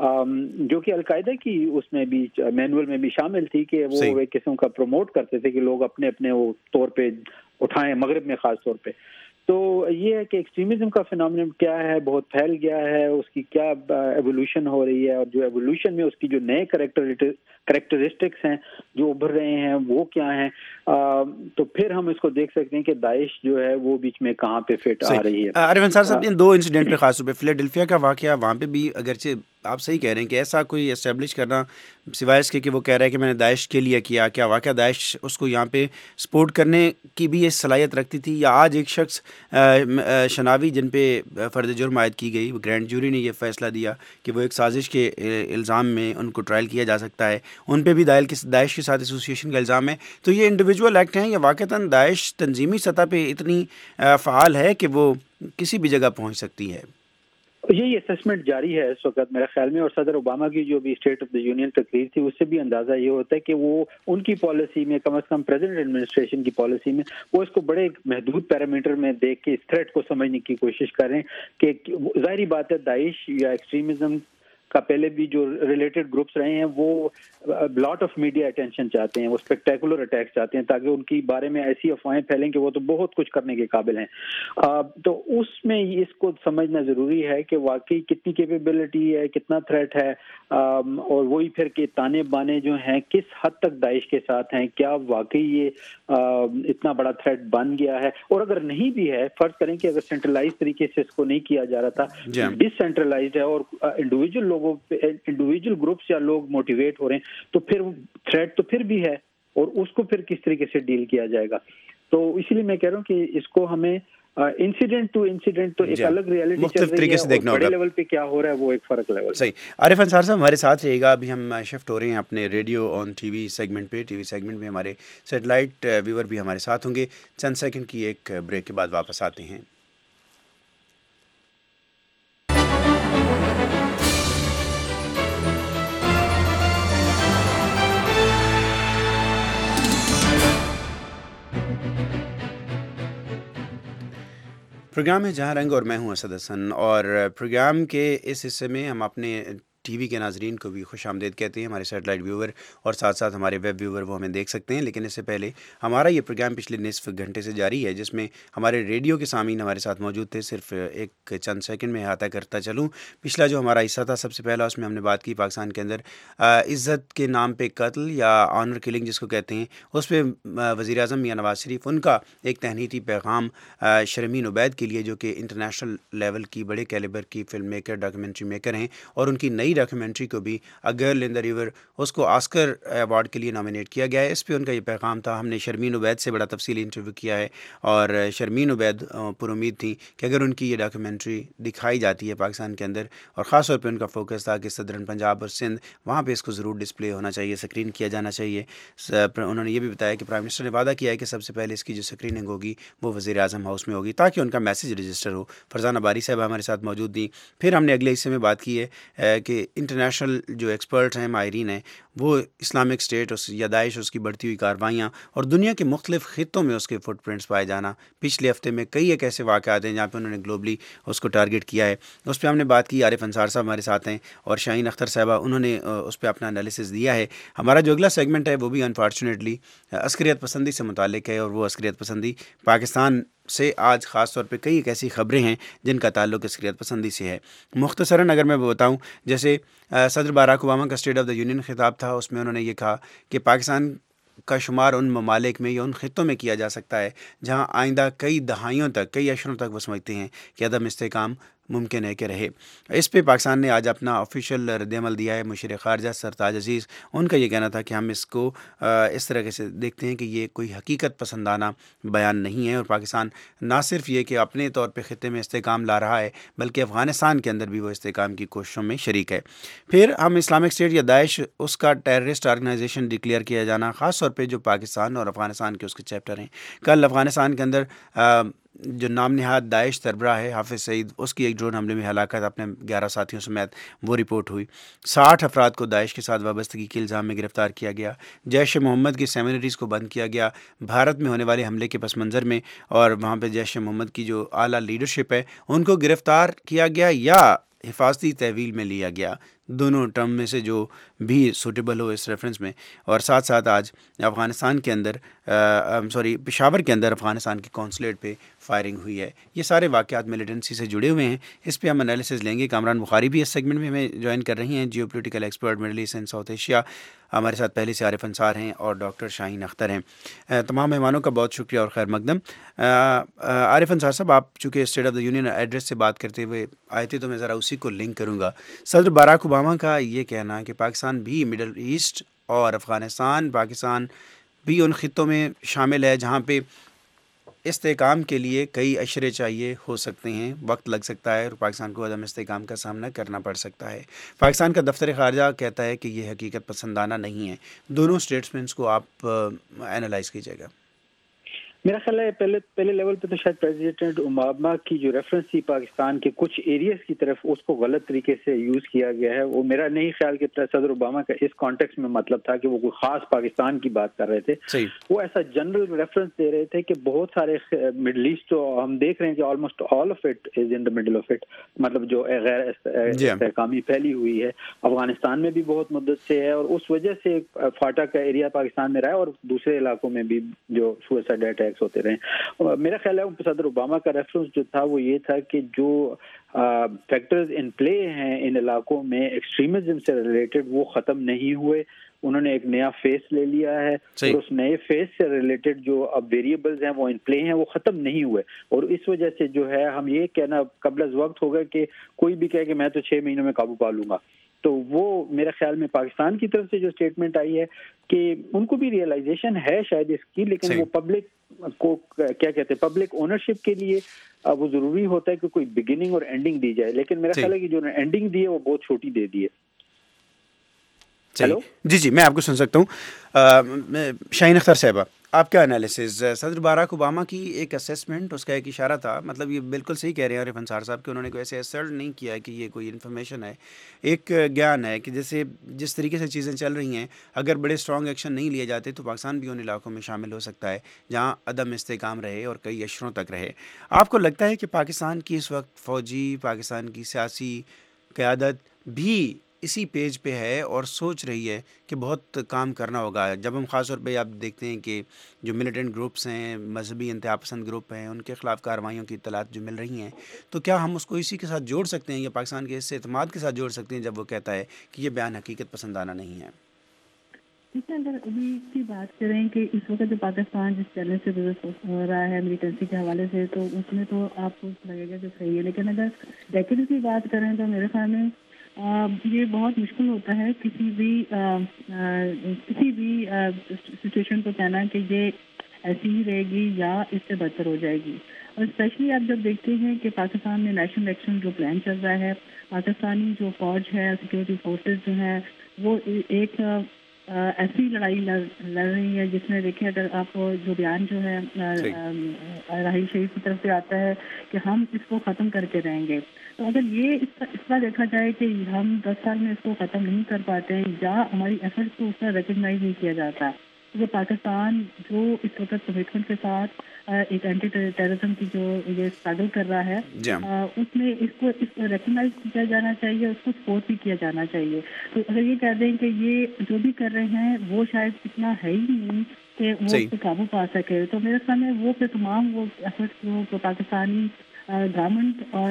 جو کہ القاعدہ کی اس میں بھی مینول میں بھی شامل تھی کہ وہ ایک قسم کا پروموٹ کرتے تھے کہ لوگ اپنے اپنے وہ طور پہ اٹھائیں، مغرب میں خاص طور پہ. تو یہ ہے کہ ایکسٹریمزم کا فینومینن کیا ہے، بہت پھیل گیا ہے، اس کی کیا ایوولوشن ہو رہی ہے، اور جو ایوولوشن میں اس کی جو نئے کریکٹرسٹکس ہیں جو ابھر رہے ہیں وہ کیا ہیں. تو پھر ہم اس کو دیکھ سکتے ہیں کہ داعش جو ہے وہ بیچ میں کہاں پہ فٹ آ رہی ہے. عارف انصار صاحب، ان دو انسیڈنٹ پہ خاص طور پہ فلیڈلفیا کا واقعہ، وہاں پہ بھی اگرچہ آپ صحیح کہہ رہے ہیں کہ ایسا کوئی اسٹیبلش کرنا سوائے اس کے کہ وہ کہہ رہا ہے کہ میں نے داعش کے لیے کیا، کیا واقعہ داعش اس کو یہاں پہ سپورٹ کرنے کی بھی یہ صلاحیت رکھتی تھی، یا آج ایک شخص شناوی جن پہ فرد جرم عائد کی گئی، گرینڈ جوری نے یہ فیصلہ دیا کہ وہ ایک سازش کے الزام میں ان کو ٹرائل کیا جا سکتا ہے، ان پہ بھی داعش کے ساتھ ایسوسیشن کا الزام ہے. تو یہ انڈیویجول ایکٹ ہیں یا واقعتاً داعش تنظیمی سطح پہ اتنی فعال ہے کہ وہ کسی بھی جگہ پہنچ سکتی ہے؟ یہی اسسمنٹ جاری ہے اس وقت میرے خیال میں، اور صدر اوباما کی جو بھی اسٹیٹ آف دی یونین تقریر تھی اس سے بھی اندازہ یہ ہوتا ہے کہ وہ ان کی پالیسی میں، کم از کم پریزیڈنٹ ایڈمنسٹریشن کی پالیسی میں، وہ اس کو بڑے محدود پیرامیٹر میں دیکھ کے اس تھریٹ کو سمجھنے کی کوشش کریں کہ ظاہری بات ہے داعش یا ایکسٹریمزم کا پہلے بھی جو ریلیٹڈ گروپس رہے ہیں وہ لاٹ آف میڈیا اٹینشن چاہتے ہیں، وہ اسپیکٹیکولر اٹیکس چاہتے ہیں تاکہ ان کی بارے میں ایسی افواہیں پھیلیں کہ وہ تو بہت کچھ کرنے کے قابل ہیں. تو اس میں اس کو سمجھنا ضروری ہے کہ واقعی کتنی کیپیبلٹی ہے، کتنا تھریٹ ہے، اور وہی پھر کہ تانے بانے جو ہیں کس حد تک داعش کے ساتھ ہیں، کیا واقعی یہ اتنا بڑا تھریٹ بن گیا ہے. اور اگر نہیں بھی ہے، فرض کریں کہ اگر سینٹرلائز طریقے سے اس کو نہیں کیا جا رہا تھا، ڈس سینٹرلائزڈ ہے اور انڈیویجول لوگوں لوگوں پہ انڈیویجول گروپس یا لوگ موٹیویٹ ہو رہے ہیں تو پھر تھریٹ تو پھر بھی ہے، اور اس کو پھر کس طریقے سے ڈیل کیا جائے گا. تو اسی لیے میں کہہ رہا ہوں کہ اس کو ہمیں انسیڈنٹ ٹو انسیڈنٹ تو ایک الگ ریئلٹی مختلف طریقے سے دیکھنا ہوگا، بڑے لیول پہ کیا ہو رہا ہے وہ ایک فرق لیول. صحیح. عارف انصار صاحب ہمارے ساتھ رہے گا. ابھی ہم شفٹ ہو رہے ہیں اپنے radio on T V segment پہ. ٹی وی سیگمنٹ میں ہمارے سیٹلائٹ ویور بھی ہمارے ساتھ ہوں گے. چند سیکنڈ کی ایک بریک کے بعد واپس آتے ہیں. پروگرام ہے جہاں رنگ اور میں ہوں اسد حسن، اور پروگرام کے اس حصے میں ہم اپنے ٹی وی کے ناظرین کو بھی خوش آمدید کہتے ہیں. ہمارے سیٹلائٹ ویور اور ساتھ ساتھ ہمارے ویب ویور وہ ہمیں دیکھ سکتے ہیں. لیکن اس سے پہلے ہمارا یہ پروگرام پچھلے نصف گھنٹے سے جاری ہے، جس میں ہمارے ریڈیو کے سامعین ہمارے ساتھ موجود تھے. صرف ایک چند سیکنڈ میں احاطہ کرتا چلوں. پچھلا جو ہمارا حصہ تھا سب سے پہلا، اس میں ہم نے بات کی پاکستان کے اندر عزت کے نام پہ قتل یا آنر کلنگ جس کو کہتے ہیں، اس پہ وزیر اعظم میاں نواز شریف ان کا ایک تہنیتی پیغام شرمین عبید کے لیے، جو کہ انٹرنیشنل لیول کی بڑے کیلیبر کی فلم میکر ڈاکیومنٹری میکر ہیں، اور ان کی نئی ڈاکیومنٹری کو بھی a girl in the river اس کو آسکر ایوارڈ کے لیے نامینیٹ کیا گیا ہے. اس پہ ان کا یہ پیغام تھا. ہم نے شرمین عبید سے بڑا تفصیلی انٹرویو کیا ہے، اور شرمین عبید پر امید تھی کہ اگر ان کی یہ ڈاکیومنٹری دکھائی جاتی ہے پاکستان کے اندر، اور خاص طور پہ ان کا فوکس تھا کہ صدرن پنجاب اور سندھ، وہاں پہ اس کو ضرور ڈسپلے ہونا چاہیے، اسکرین کیا جانا چاہیے. انہوں نے یہ بھی بتایا کہ پرائم منسٹر نے وعدہ کیا ہے کہ سب سے پہلے اس کی جو اسکریننگ ہوگی وہ وزیر اعظم ہاؤس میں ہوگی، تاکہ ان کا میسج رجسٹر ہو. فرزانہ باری صاحب ہمارے ساتھ موجود تھیں. پھر ہم نے اگلے حصے میں بات کی ہے کہ انٹرنیشنل جو ایکسپرٹ ہیں، ماہرین ہیں، وہ اسلامک اسٹیٹ یا داعش، اس کی بڑھتی ہوئی کاروائیاں اور دنیا کے مختلف خطوں میں اس کے فٹ پرنٹس پائے جانا. پچھلے ہفتے میں کئی ایک ایسے واقعات ہیں جہاں پہ انہوں نے گلوبلی اس کو ٹارگٹ کیا ہے. اس پہ ہم نے بات کی. عارف انصار صاحب ہمارے ساتھ ہیں، اور شاہین اختر صاحبہ انہوں نے اس پہ اپنا انالیسس دیا ہے. ہمارا جو اگلا سیگمنٹ ہے وہ بھی انفارچونیٹلی عسکریت پسندی سے متعلق ہے، اور وہ عسکریت پسندی پاکستان سے آج خاص طور پہ کئی ایک ایسی خبریں ہیں جن کا تعلق عسکریت پسندی سے ہے. مختصراً اگر میں بتاؤں، جیسے صدر باراک اوباما کا اسٹیٹ آف دا یونین خطاب تھا، اس میں انہوں نے یہ کہا کہ پاکستان کا شمار ان ممالک میں یا ان خطوں میں کیا جا سکتا ہے جہاں آئندہ کئی دہائیوں تک، کئی عشروں تک وہ سمجھتے ہیں کہ عدم استحکام ممکن ہے کہ رہے. اس پہ پاکستان نے آج اپنا آفیشیل رد عمل دیا ہے. مشیر خارجہ سرتاج عزیز، ان کا یہ کہنا تھا کہ ہم اس کو اس طرح سے دیکھتے ہیں کہ یہ کوئی حقیقت پسندانہ بیان نہیں ہے، اور پاکستان نہ صرف یہ کہ اپنے طور پہ خطے میں استحکام لا رہا ہے، بلکہ افغانستان کے اندر بھی وہ استحکام کی کوششوں میں شریک ہے. پھر ہم اسلامک اسٹیٹ یا داعش، اس کا ٹیررسٹ آرگنائزیشن ڈکلیئر کیا جانا، خاص طور پہ جو پاکستان اور افغانستان کے اس کے چیپٹر ہیں. کل افغانستان کے اندر جو نام نہاد داعش سربراہ ہے حافظ سعید، اس کی ایک ڈرون حملے میں ہلاکت اپنے گیارہ ساتھیوں سمیت وہ رپورٹ ہوئی. ساٹھ افراد کو داعش کے ساتھ وابستگی کے الزام میں گرفتار کیا گیا. جیش محمد کی سیمینریز کو بند کیا گیا. بھارت میں ہونے والے حملے کے پس منظر میں اور وہاں پہ جیش محمد کی جو اعلیٰ لیڈرشپ ہے ان کو گرفتار کیا گیا یا حفاظتی تحویل میں لیا گیا، دونوں ٹرم میں سے جو بھی سوٹیبل ہو اس ریفرنس میں. اور ساتھ ساتھ آج افغانستان کے اندر سوری پشاور کے اندر افغانستان کے کونسلیٹ پہ فائرنگ ہوئی ہے. یہ سارے واقعات ملیٹنسی سے جڑے ہوئے ہیں. اس پہ ہم انالیسز لیں گے. کامران بخاری بھی اس سیگمنٹ میں ہمیں جوائن کر رہی ہیں، geopolitical expert middle east and south Asia. ہمارے ساتھ پہلے سے عارف انصار ہیں اور ڈاکٹر شاہین اختر ہیں. تمام مہمانوں کا بہت شکریہ اور خیر مقدم. عارف انصار صاحب، آپ چونکہ state of the union address سے بات کرتے ہوئے آئے تھے تو میں ذرا اسی کو لنک کروں گا. صدر باراک اوباما کا یہ کہنا کہ پاکستان بھی مڈل ایسٹ اور افغانستان، پاکستان بھی ان خطوں میں شامل ہے جہاں پہ استحکام کے لیے کئی اشرے چاہیے ہو سکتے ہیں، وقت لگ سکتا ہے اور پاکستان کو عدم استحکام کا سامنا کرنا پڑ سکتا ہے. پاکستان کا دفتر خارجہ کہتا ہے کہ یہ حقیقت پسندانہ نہیں ہے. دونوں اسٹیٹمنٹس کو آپ اینالائز کیجیے گا. میرا خیال ہے پہلے پہلے لیول پہ تو شاید پریزیڈنٹ اوباما کی جو ریفرنس تھی پاکستان کے کچھ ایریاز کی طرف، اس کو غلط طریقے سے یوز کیا گیا ہے. وہ میرا نہیں خیال کہ صدر اوباما کا اس کانٹیکس میں مطلب تھا کہ وہ کوئی خاص پاکستان کی بات کر رہے تھے. صحیح. وہ ایسا جنرل ریفرنس دے رہے تھے کہ بہت سارے مڈل ایسٹ تو ہم دیکھ رہے ہیں کہ almost all of it is in the middle of it, مطلب جو غیر استحکامی پھیلی ہوئی ہے افغانستان میں بھی بہت مدت سے ہے، اور اس وجہ سے فاٹا کا ایریا پاکستان میں رہا ہے اور دوسرے علاقوں میں بھی جو سوئسائڈ اٹیک ہوتے رہے. میرا خیال ہے صدر اوباما کا ریفرنس جو تھا وہ یہ تھا کہ جو فیکٹرز ان پلے ہیں ان علاقوں میں ایکسٹریمزم سے ریلیٹڈ وہ ختم نہیں ہوئے. انہوں نے ایک نیا فیس لے لیا ہے اور اس نئے فیس سے ریلیٹڈ جو اب ویریبلز ہیں وہ ان پلے ہیں وہ ختم نہیں ہوئے. اور اس وجہ سے جو ہے ہم یہ کہنا قبل از وقت ہوگا کہ کوئی بھی کہے کہ میں تو چھ مہینوں میں قابو پا لوں گا، تو وہ میرے خیال میں پاکستان کی طرف سے جو اسٹیٹمنٹ آئی ہے کہ ان کو بھی ریئلائزیشن ہے شاید اس کی، لیکن وہ پبلک کو کیا کہتے ہیں پبلک اونرشپ کے لیے وہ ضروری ہوتا ہے کہ کوئی بگننگ اور اینڈنگ دی جائے، لیکن میرا خیال ہے کہ جو اینڈنگ دی ہے وہ بہت چھوٹی دے دی ہے. ہیلو جی جی میں آپ کو سن سکتا ہوں. شاہین اختر صاحبہ، آپ کا انالیسز، صدر باراک اوباما کی ایک اسیسمنٹ، اس کا ایک اشارہ تھا، مطلب یہ بالکل صحیح کہہ رہے ہیں عارف انصار صاحب کہ انہوں نے کوئی ایسے اسرٹ نہیں کیا کہ یہ کوئی انفارمیشن ہے، ایک گیان ہے کہ جیسے جس طریقے سے چیزیں چل رہی ہیں اگر بڑے اسٹرانگ ایکشن نہیں لیے جاتے تو پاکستان بھی ان علاقوں میں شامل ہو سکتا ہے جہاں عدم استحکام رہے اور کئی اشروں تک رہے. آپ کو لگتا ہے کہ پاکستان کی اس وقت فوجی، پاکستان کی سیاسی قیادت بھی اسی پیج پہ ہے اور سوچ رہی ہے کہ بہت کام کرنا ہوگا؟ جب ہم خاص طور پہ آپ دیکھتے ہیں کہ جو ملیٹنٹ گروپس ہیں، مذہبی انتہا پسند گروپ ہیں، ان کے خلاف کارروائیوں کی اطلاعات جو مل رہی ہیں، تو کیا ہم اس کو اسی کے ساتھ جوڑ سکتے ہیں یا پاکستان کے اس اعتماد کے ساتھ جوڑ سکتے ہیں جب وہ کہتا ہے کہ یہ بیان حقیقت پسندانہ نہیں ہے؟ اگر ابھی کی بات کریں کہ اس وقت جو پاکستان جس چیلنج سے گزر ہو رہا ہے ملیٹنسی کے حوالے سے، تو اس میں تو آپ کو لگے گا کہ صحیح ہے، لیکن اگر ڈیکیڈ کی بات کریں تو میرے خیال میں یہ بہت مشکل ہوتا ہے کسی بھی کسی بھی سچویشن کو کہنا کہ یہ ایسی ہی رہے گی یا اس سے بدتر ہو جائے گی. اور اسپیشلی آپ جب دیکھتے ہیں کہ پاکستان میں نیشنل ایکشن جو پلان چل رہا ہے، پاکستانی جو فوج ہے، سیکورٹی فورسز جو ہیں، وہ ایک ایسی لڑائی لڑ رہی ہے جس میں دیکھیں اگر آپ جو بیان جو ہے راحیل شریف کی طرف سے آتا ہے کہ ہم اس کو ختم کر کے رہیں گے، تو اگر یہ اس طرح دیکھا جائے کہ ہم دس سال میں اس کو ختم نہیں کر پاتے ہیں یا ہماری ایفرٹس کو اس طرح ریکگنائز نہیں کیا جاتا، تو پاکستان جو اس وقت کمٹمنٹ کے ساتھ ایک اینٹی ٹیررزم کی جو یہ اسٹرگل کر رہا ہے، اس میں اس کو اس کو ریکگنائز کیا جانا چاہیے، اس کو سپورٹ بھی کیا جانا چاہیے. تو اگر یہ کہہ دیں کہ یہ جو بھی کر رہے ہیں وہ شاید اتنا ہے ہی نہیں کہ وہ اس پہ قابو پا سکے، تو میرے سامنے وہ پہ تمام وہ ایفرٹس جو پاکستانی گورنمنٹ اور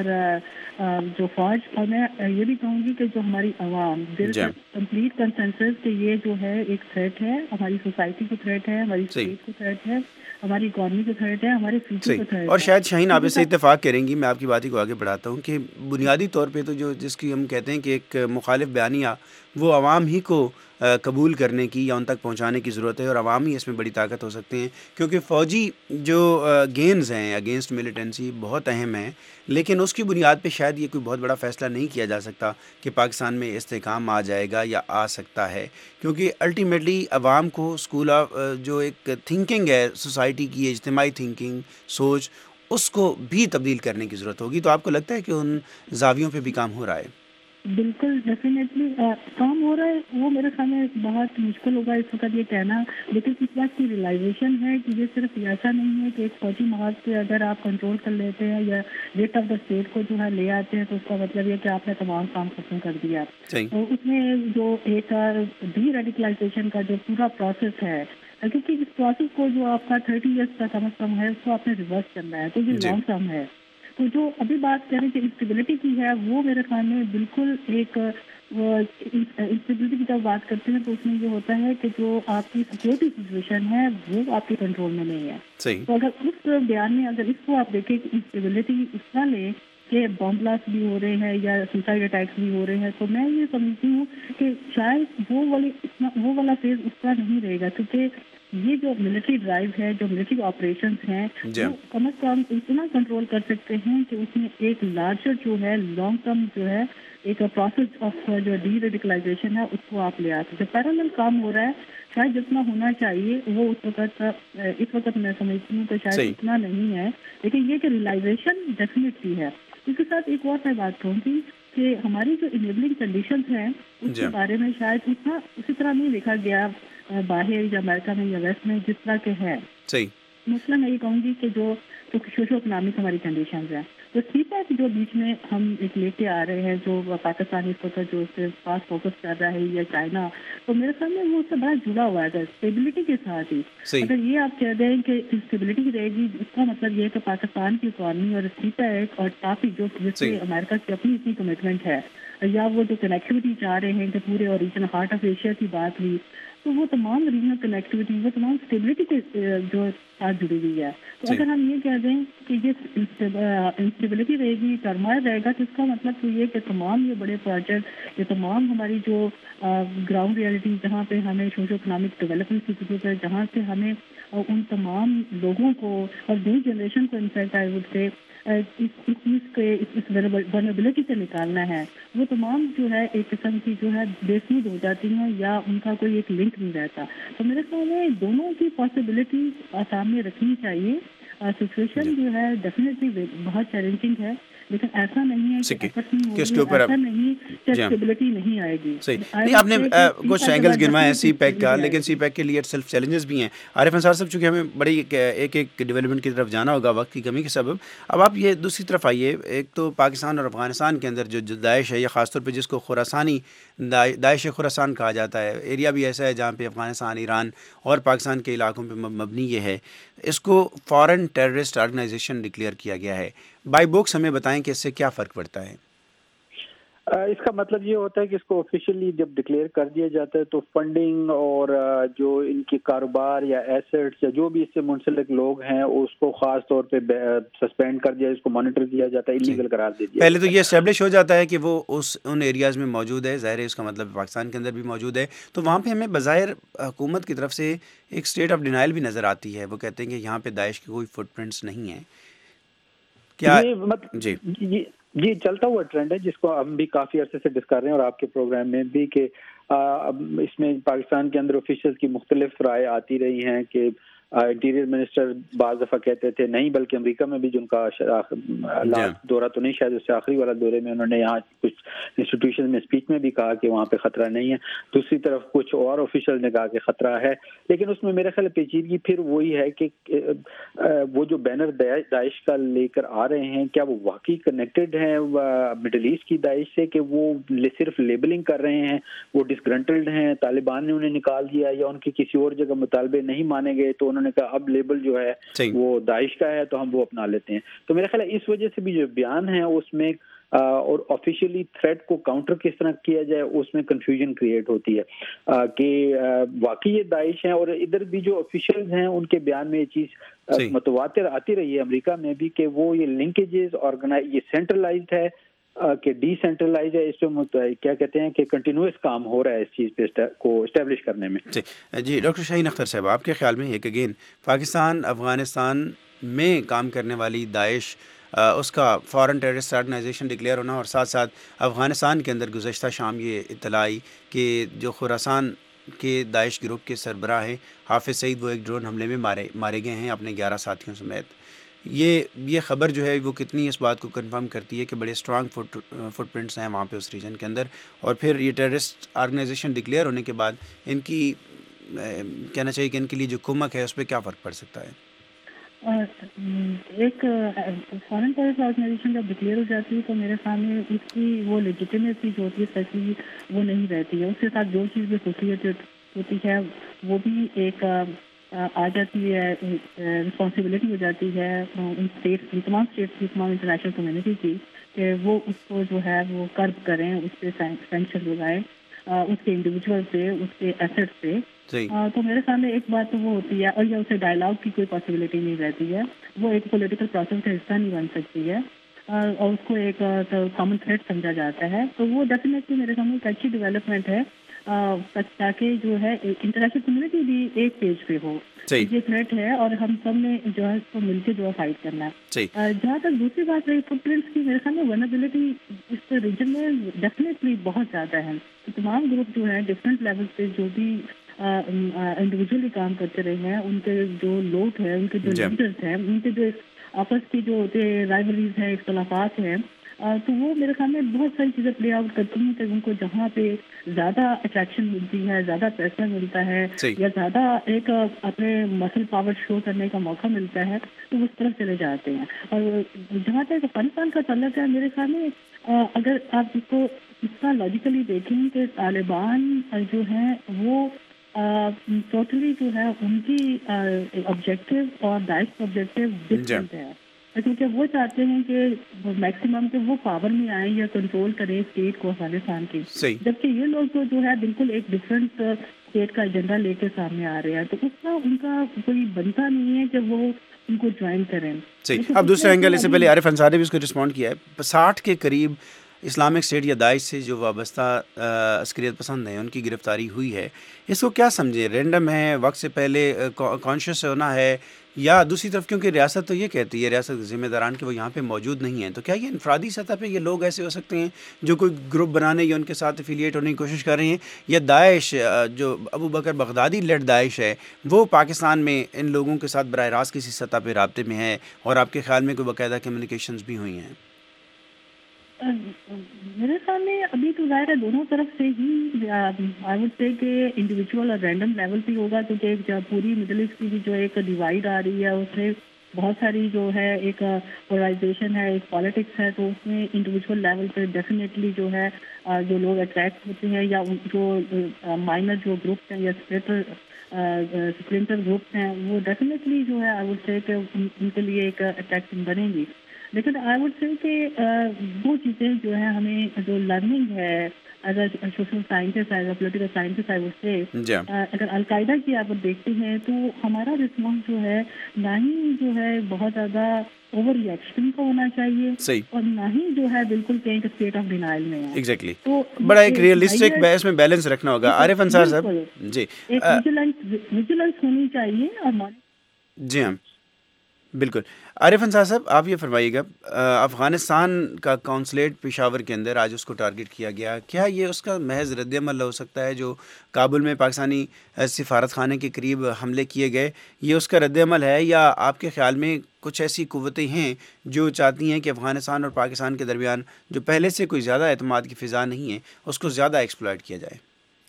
جو فوج، اور میں یہ بھی کہوں گی کہ جو ہماری عوام کمپلیٹ کنسنسس کہ یہ جو ہے ایک تھریٹ ہے، ہماری سوسائٹی کو تھریٹ ہے، ہماری اسٹیٹ کو تھریٹ ہے، ہماری اکانومی کو تھریٹ ہے، ہمارے فیوچر کو تھریٹ ہے. اور شاید شاہین آپ اس سے اتفاق کریں گی، میں آپ کی بات ہی کو آگے بڑھاتا ہوں کہ بنیادی طور پہ تو جو جس کی ہم کہتے ہیں کہ ایک مخالف بیانیہ وہ عوام ہی کو قبول کرنے کی یا ان تک پہنچانے کی ضرورت ہے، اور عوام ہی اس میں بڑی طاقت ہو سکتے ہیں، کیونکہ فوجی جو گینز ہیں اگینسٹ ملیٹنسی بہت اہم ہیں، لیکن اس کی بنیاد پہ شاید یہ کوئی بہت بڑا فیصلہ نہیں کیا جا سکتا کہ پاکستان میں استحکام آ جائے گا یا آ سکتا ہے، کیونکہ الٹیمیٹلی عوام کو اسکول آف جو ایک تھنکنگ ہے سوسائٹی کی، اجتماعی تھنکنگ، سوچ، اس کو بھی تبدیل کرنے کی ضرورت ہوگی. تو آپ کو لگتا ہے کہ ان زاویوں پہ بھی کام ہو رہا ہے؟ بالکل ڈیفینیٹلی کام ہو رہا ہے. وہ میرے سامنے بہت مشکل ہوگا اس وقت یہ کہنا، لیکن اس بات کی ریئلائزیشن ہے کہ یہ صرف ایسا نہیں ہے کہ ایک فوجی محاذ پہ اگر آپ کنٹرول کر لیتے ہیں یا ریٹ آف دا اسٹیٹ کو جو ہے لے آتے ہیں تو اس کا مطلب یہ کہ آپ نے تمام کام ختم کر دیا. تو اس میں جو ایک ڈی ریڈیکلائزیشن کا جو پورا پروسیس ہے، کیونکہ اس پروسیس کو جو آپ کا تھرٹی ایئرس کا کم از کم ہے اس کو آپ نے ریورس کرنا ہے، تو یہ لانگ ٹرم ہے. تو جو ابھی بات کریں کہ انسٹیبلٹی کی ہے، وہ میرے خیال میں بالکل ایک انسٹیبلٹی کی جب بات کرتے ہیں تو اس میں یہ ہوتا ہے کہ جو آپ کی سیکورٹی سچویشن ہے وہ آپ کے کنٹرول میں نہیں ہے. تو اگر اس بیان میں اگر اس کو آپ دیکھیں کہ انسٹیبلٹی اس طرح لیں کہ بم بلاسٹ بھی ہو رہے ہیں یا سوسائڈ اٹیکس بھی ہو رہے ہیں، تو میں یہ سمجھتی ہوں کہ شاید وہ والی وہ والا فیز اس طرح نہیں رہے گا، کیونکہ یہ جو ملٹری ڈرائیو ہے، جو ملٹری آپریشنس ہیں، وہ کم از کم اتنا کنٹرول کر سکتے ہیں کہ اس میں ایک لارجر جو ہے لانگ ٹرم جو ہے ایک پروسیس آف جو ڈی ریڈیکلائزیشن ہے اس کو آپ لے آتے. جو پیرالل کام ہو رہا ہے شاید جتنا ہونا چاہیے وہ اس وقت اس وقت میں سمجھتی ہوں کہ شاید اتنا نہیں ہے، لیکن یہ کہ ریئلائزیشن ڈیفینیٹلی ہے. اس کے ساتھ ایک اور میں بات کہوں گی کہ ہماری جو انیبلنگ کنڈیشنز ہیں اس کے بارے میں شاید اتنا اسی طرح نہیں دیکھا گیا باہر یا امریکہ میں یا ویسٹ میں جس طرح کے ہے. مثلاً میں یہ کہوں گی کہ جو سوشو اکنامک ہماری کنڈیشنز ہیں، تو ٹھیک ہے کہ جو بیچ میں ہم ایک لے کے آ رہے ہیں جو پاکستان اس وقت جو اس کے پاس فوکس کر رہا ہے یا چائنا، تو میرے سامنے وہ اس سے بڑا جڑا ہوا ہے اسٹیبلٹی کے ساتھ ہی. اگر یہ آپ کہہ دیں کہ اسٹیبلٹی رہے گی، اس کا مطلب یہ ہے کہ پاکستان کی اکانومی اور ٹھیک ہے اور کافی جو جس سے امریکہ کی اپنی اتنی کمٹمنٹ ہے، یا وہ جو کنیکٹیوٹی چاہ رہے ہیں کہ پورے اوریجن ہارٹ آف ایشیا کی بات ہوئی, تو وہ تمام ریجنل کنیکٹیوٹی وہ تمام اسٹیبلٹی کے جو ساتھ جڑی ہوئی ہے. تو اگر ہم یہ کہہ دیں کہ یہ انسٹیبلٹی رہے گی, ٹرمائل رہے گا, تو اس کا مطلب تو یہ کہ تمام یہ بڑے پروجیکٹ, یہ تمام ہماری جو گراؤنڈ ریالٹی جہاں پہ ہمیں سوشو اکنامک ڈیولپمنٹ کی ضرورت ہے, جہاں سے ہمیں ان تمام لوگوں کو اور نئی جنریشن کو انفیکٹ آئی وڈ سے اس چیز کے اس ورنیبلٹی سے نکالنا ہے, وہ تمام جو ہے ایک قسم کی جو ہے بے سود ہو جاتی ہیں یا ان کا کوئی ایک لنک نہیں رہتا. تو میرے خیال میں دونوں کی پاسبلٹی سامنے رکھنی چاہیے. سچویشن جو ہے ڈیفینیٹلی بہت چیلنجنگ ہے, لیکن ایسا نہیں ہے کہ ایسا نہیں کہ اسٹیبلٹی نہیں آئے گی. نہیں, آپ نے کچھ اینگلز گنوائے ہیں سی پیک کا, لیکن سی پیک کے لیے سیلف چیلنجز بھی ہیں. عارف انصار صاحب, چونکہ ہمیں بڑی ایک ایک ڈیولپمنٹ کی طرف جانا ہوگا وقت کی کمی کے سبب, اب آپ یہ دوسری طرف آئیے. ایک تو پاکستان اور افغانستان کے اندر جو داعش ہے, یہ خاص طور پہ جس کو خراسانی داعش خراسان کہا جاتا ہے, ایریا بھی ایسا ہے جہاں پہ افغانستان, ایران اور پاکستان کے علاقوں پہ مبنی یہ ہے, اس کو فارن ٹیررسٹ آرگنائزیشن ڈکلیئر کیا گیا ہے. بائی بکس ہمیں بتائیں کہ اس سے کیا فرق پڑتا ہے؟ اس کا مطلب یہ ہوتا ہے کہ اس کو آفیشیلی جب ڈکلیئر کر دیا جاتا ہے تو فنڈنگ اور جو ان کے کاروبار یا ایسٹس یا جو بھی اس سے منسلک لوگ ہیں اس کو خاص طور پہ سسپینڈ کر دیا, اس کو مانیٹر کیا جاتا ہے, انلیگل قرار دے دیا. پہلے تو یہ اسٹیبلش ہو جاتا ہے کہ وہ اس ان ایریاز میں موجود ہے, ظاہر ہے اس کا مطلب پاکستان کے اندر بھی موجود ہے, تو وہاں پہ ہمیں بظاہر حکومت کی طرف سے ایک اسٹیٹ آف ڈینائل بھی نظر آتی ہے. وہ کہتے ہیں کہ یہاں پہ داعش کے کوئی فٹ پرنٹس نہیں ہیں. کیا جی جی چلتا ہوا ٹرینڈ ہے جس کو ہم بھی کافی عرصے سے ڈسکس کر رہے ہیں, اور آپ کے پروگرام میں بھی, کہ اس میں پاکستان کے اندر آفیشلز کی مختلف رائے آتی رہی ہیں کہ انٹیریئر منسٹر بعض دفعہ کہتے تھے نہیں, بلکہ امریکہ میں بھی جن کا لاسٹ دورہ تو نہیں, شاید اس سے آخری والا دورے میں انہوں نے یہاں کچھ انسٹیٹیوشن میں اسپیچ میں بھی کہا کہ وہاں پہ خطرہ نہیں ہے. دوسری طرف کچھ اور آفیشل نے کہا کہ خطرہ ہے, لیکن اس میں میرے خیال پیچیدگی پھر وہی ہے کہ وہ جو بینر داعش کا لے کر آ رہے ہیں, کیا وہ واقعی کنیکٹڈ ہیں مڈل ایسٹ کی داعش سے, کہ وہ صرف لیبلنگ کر رہے ہیں, وہ ڈسگرنٹلڈ ہیں, طالبان نے انہیں نکال دیا, یا ان کے کسی اور جگہ مطالبے نہیں مانے گئے تو انہوں نے کہا اب لیبل جو ہے وہ داعش کا ہے تو ہم وہ اپنا لیتے ہیں. تو میرا خیال ہے اس وجہ سے بھی جو بیان ہے اس میں اور آفیشیلی تھریٹ کو کاؤنٹر کس طرح کیا جائے اس میں کنفیوژن کریٹ ہوتی ہے کہ واقعی یہ داعش ہیں, اور ادھر بھی جو آفیشیلز ہیں ان کے بیان میں یہ چیز متواتر آتی رہی ہے امریکہ میں بھی کہ وہ یہ لنکیجز آرگنائز یہ سینٹرلائزڈ ہے کہ ڈی سینٹرلائز ہے, اس پہ کیا کہتے ہیں کہ کنٹینیوس کام ہو رہا ہے اس چیز پہ کو اسٹیبلش کرنے میں. جی جی ڈاکٹر شاہین اختر صاحب, آپ کے خیال میں ایک اگین پاکستان افغانستان میں کام کرنے والی داعش, اس کا فارن ٹیررسٹ آرگنائزیشن ڈکلیئر ہونا, اور ساتھ ساتھ افغانستان کے اندر گزشتہ شام یہ اطلاع آئی کہ جو خراسان کے داعش گروپ کے سربراہ ہیں حافظ سعید, وہ ایک ڈرون حملے میں مارے مارے گئے ہیں اپنے گیارہ ساتھیوں سمیت. یہ یہ خبر جو ہے وہ کتنی اس بات کو کنفرم کرتی ہے کہ بڑے اسٹرانگ فٹ فٹ پرنٹس ہیں وہاں پہ اس ریجن کے اندر, اور پھر یہ ٹیررسٹ آرگنائزیشن ڈکلیئر ہونے کے بعد ان کی کہنا چاہیے کہ ان کے لیے جو کمک ہے اس پہ کیا فرق پڑ سکتا ہے؟ ایک فارن ٹیررسٹ آرگنائزیشن جب ڈکلیئر ہو جاتی ہے تو میرے سامنے اس کی وہ لیجیٹیمیسی جو ہوتی ہے سچی وہ نہیں رہتی ہے. اس کے ساتھ جو چیز بھی خصوصیت ہوتی ہے وہ بھی ایک آ جاتی ہے, رسپانسبلٹی ہو جاتی ہے ان اسٹیٹس کی, تمام اسٹیٹس کی, تمام انٹرنیشنل کمیونٹی کی, کہ وہ اس کو جو ہے وہ کرب کریں, اس پہ سینکشن لگائیں, اس کے انڈیویجول پہ, اس کے ایسٹ پہ. تو میرے سامنے ایک بات تو وہ ہوتی ہے, اور یا اسے ڈائلاگ کی کوئی پاسبلٹی نہیں رہتی ہے, وہ ایک پولیٹیکل پروسیس کا حصہ نہیں بن سکتی ہے, اور اس کو ایک کامن تھریٹ سمجھا جاتا ہے. تو وہ ڈیفینیٹلی میرے سامنے ایک اچھی ڈیولپمنٹ ہے تاکہ جو ہے انٹرنیشنل کمیونٹی بھی ایک پیج پہ ہو, یہ تھریٹ ہے اور ہم سب نے جو ہے اس کو مل کے جو ہے فائٹ کرنا ہے. جہاں تک دوسری بات رہی فٹ پرنٹس کی, میرے سامنے ورنیبلٹی اس ریجن میں ڈیفینیٹلی بہت زیادہ ہے. تمام گروپ جو ہے ڈفرینٹ لیول پہ جو بھی انڈیویجولی کام کرتے رہے ہیں, ان کے جو لوگ ہیں, ان کے جو لیڈرز ہیں, ان کے جو آپس کی جو رائیولریز ہیں, اختلافات ہیں, تو وہ میرے سامنے بہت ساری چیزیں پلے آؤٹ کرتی ہیں کہ ان کو جہاں پہ زیادہ اٹریکشن ملتی ہے, زیادہ پیسہ ملتا ہے, یا زیادہ ایک اپنے مسل پاور شو کرنے کا موقع ملتا ہے, تو اس طرف چلے جاتے ہیں. اور جہاں تک افغانستان کا تعلق ہے, میرے سامنے اگر آپ اس کو اس کا لاجیکلی دیکھیں کہ طالبان جو ہیں وہ ٹوٹلی جو ہے ان کی آبجیکٹو اور داعش کا آبجیکٹو ڈفرینٹ ہے. کیونکہ وہ چاہتے ہیں کہ میکسیمم کہ وہ پاور میں آئیں یا کنٹرول کریں اسٹیٹ کو افغانستان کی، جبکہ یہ لوگ تو جو ہے بالکل ایک ڈفرینٹ اسٹیٹ کا ایجنڈا لے کے سامنے آ رہے ہیں، تو اس کا ان کا کوئی بنتا نہیں ہے کہ وہ ان کو جوائن کریں. صحیح. اب دوسرا اینگل، اس سے پہلے عارف انصاری نے بھی اس کو رسپونڈ کیا ہے، ساٹھ کے قریب اسلامک اسٹیٹ یا داعش سے جو وابستہ عسکریت پسند ہیں ان کی گرفتاری ہوئی ہے، اس کو کیا سمجھے؟ رینڈم ہے، وقت سے پہلے کانشیس ہونا ہے، یا دوسری طرف کیونکہ ریاست تو یہ کہتی ہے، ریاست کے ذمہ داران کہ وہ یہاں پہ موجود نہیں ہیں، تو کیا یہ انفرادی سطح پہ یہ لوگ ایسے ہو سکتے ہیں جو کوئی گروپ بنانے یا ان کے ساتھ افیلیٹ ہونے کی کوشش کر رہے ہیں، یا داعش جو ابو بکر بغدادی لیڈ داعش ہے وہ پاکستان میں ان لوگوں کے ساتھ براہ راست کسی سطح پہ رابطے میں ہے، اور آپ کے خیال میں کوئی باقاعدہ کمیونیکیشنز بھی ہوئی ہیں؟ میرے خیال میں ابھی تو ظاہر ہے دونوں طرف سے ہی آئی وڈ سے کہ انڈیویجول اور رینڈم لیول پہ ہوگا، کیونکہ پوری مڈل ایسٹ کی بھی جو ایک ڈیوائڈ آ رہی ہے اس میں بہت ساری جو ہے ایک پولرائزیشن ہے، ایک پالیٹکس ہے، تو اس میں انڈیویجول لیول پہ ڈیفینیٹلی جو ہے جو لوگ اٹریکٹ ہوتے ہیں یا جو مائنر جو گروپس ہیں یا سپلنٹر گروپس ہیں وہ ڈیفینیٹلی جو ہے آئی وڈ سے کہ ان کے لیے ایک اٹریکشن بنے گی. لیکن آئی وڈ سے کہ وہ چیزیں جو ہے ہمیں جو لرننگ ہے as a social scientist, as a political scientist I would say, اگر القاعدہ کی آپ دیکھتے ہیں تو ہمارا رسپانس جو ہے نہ ہی جو ہے بہت زیادہ اوور ریئیکشن کا ہونا چاہیے، اور نہ ہی جو ہے بالکل کہیں کہ اسٹیٹ آف ڈینائل میں ہے. ایگزیکٹلی. تو بڑا ایک ریئلسٹک بیس میں بیلنس رکھنا ہوگا. عارف انصار صاحب جی، ایک ویجیلنس ہونی چاہیے. اور جی ہاں بالکل. عارف انصار صاحب آپ یہ فرمائیے گا، افغانستان کا کونسلیٹ پشاور کے اندر آج اس کو ٹارگٹ کیا گیا، کیا یہ اس کا محض رد عمل ہو سکتا ہے جو کابل میں پاکستانی سفارت خانے کے قریب حملے کیے گئے، یہ اس کا رد عمل ہے، یا آپ کے خیال میں کچھ ایسی قوتیں ہیں جو چاہتی ہیں کہ افغانستان اور پاکستان کے درمیان جو پہلے سے کوئی زیادہ اعتماد کی فضا نہیں ہے اس کو زیادہ ایکسپلائٹ کیا جائے؟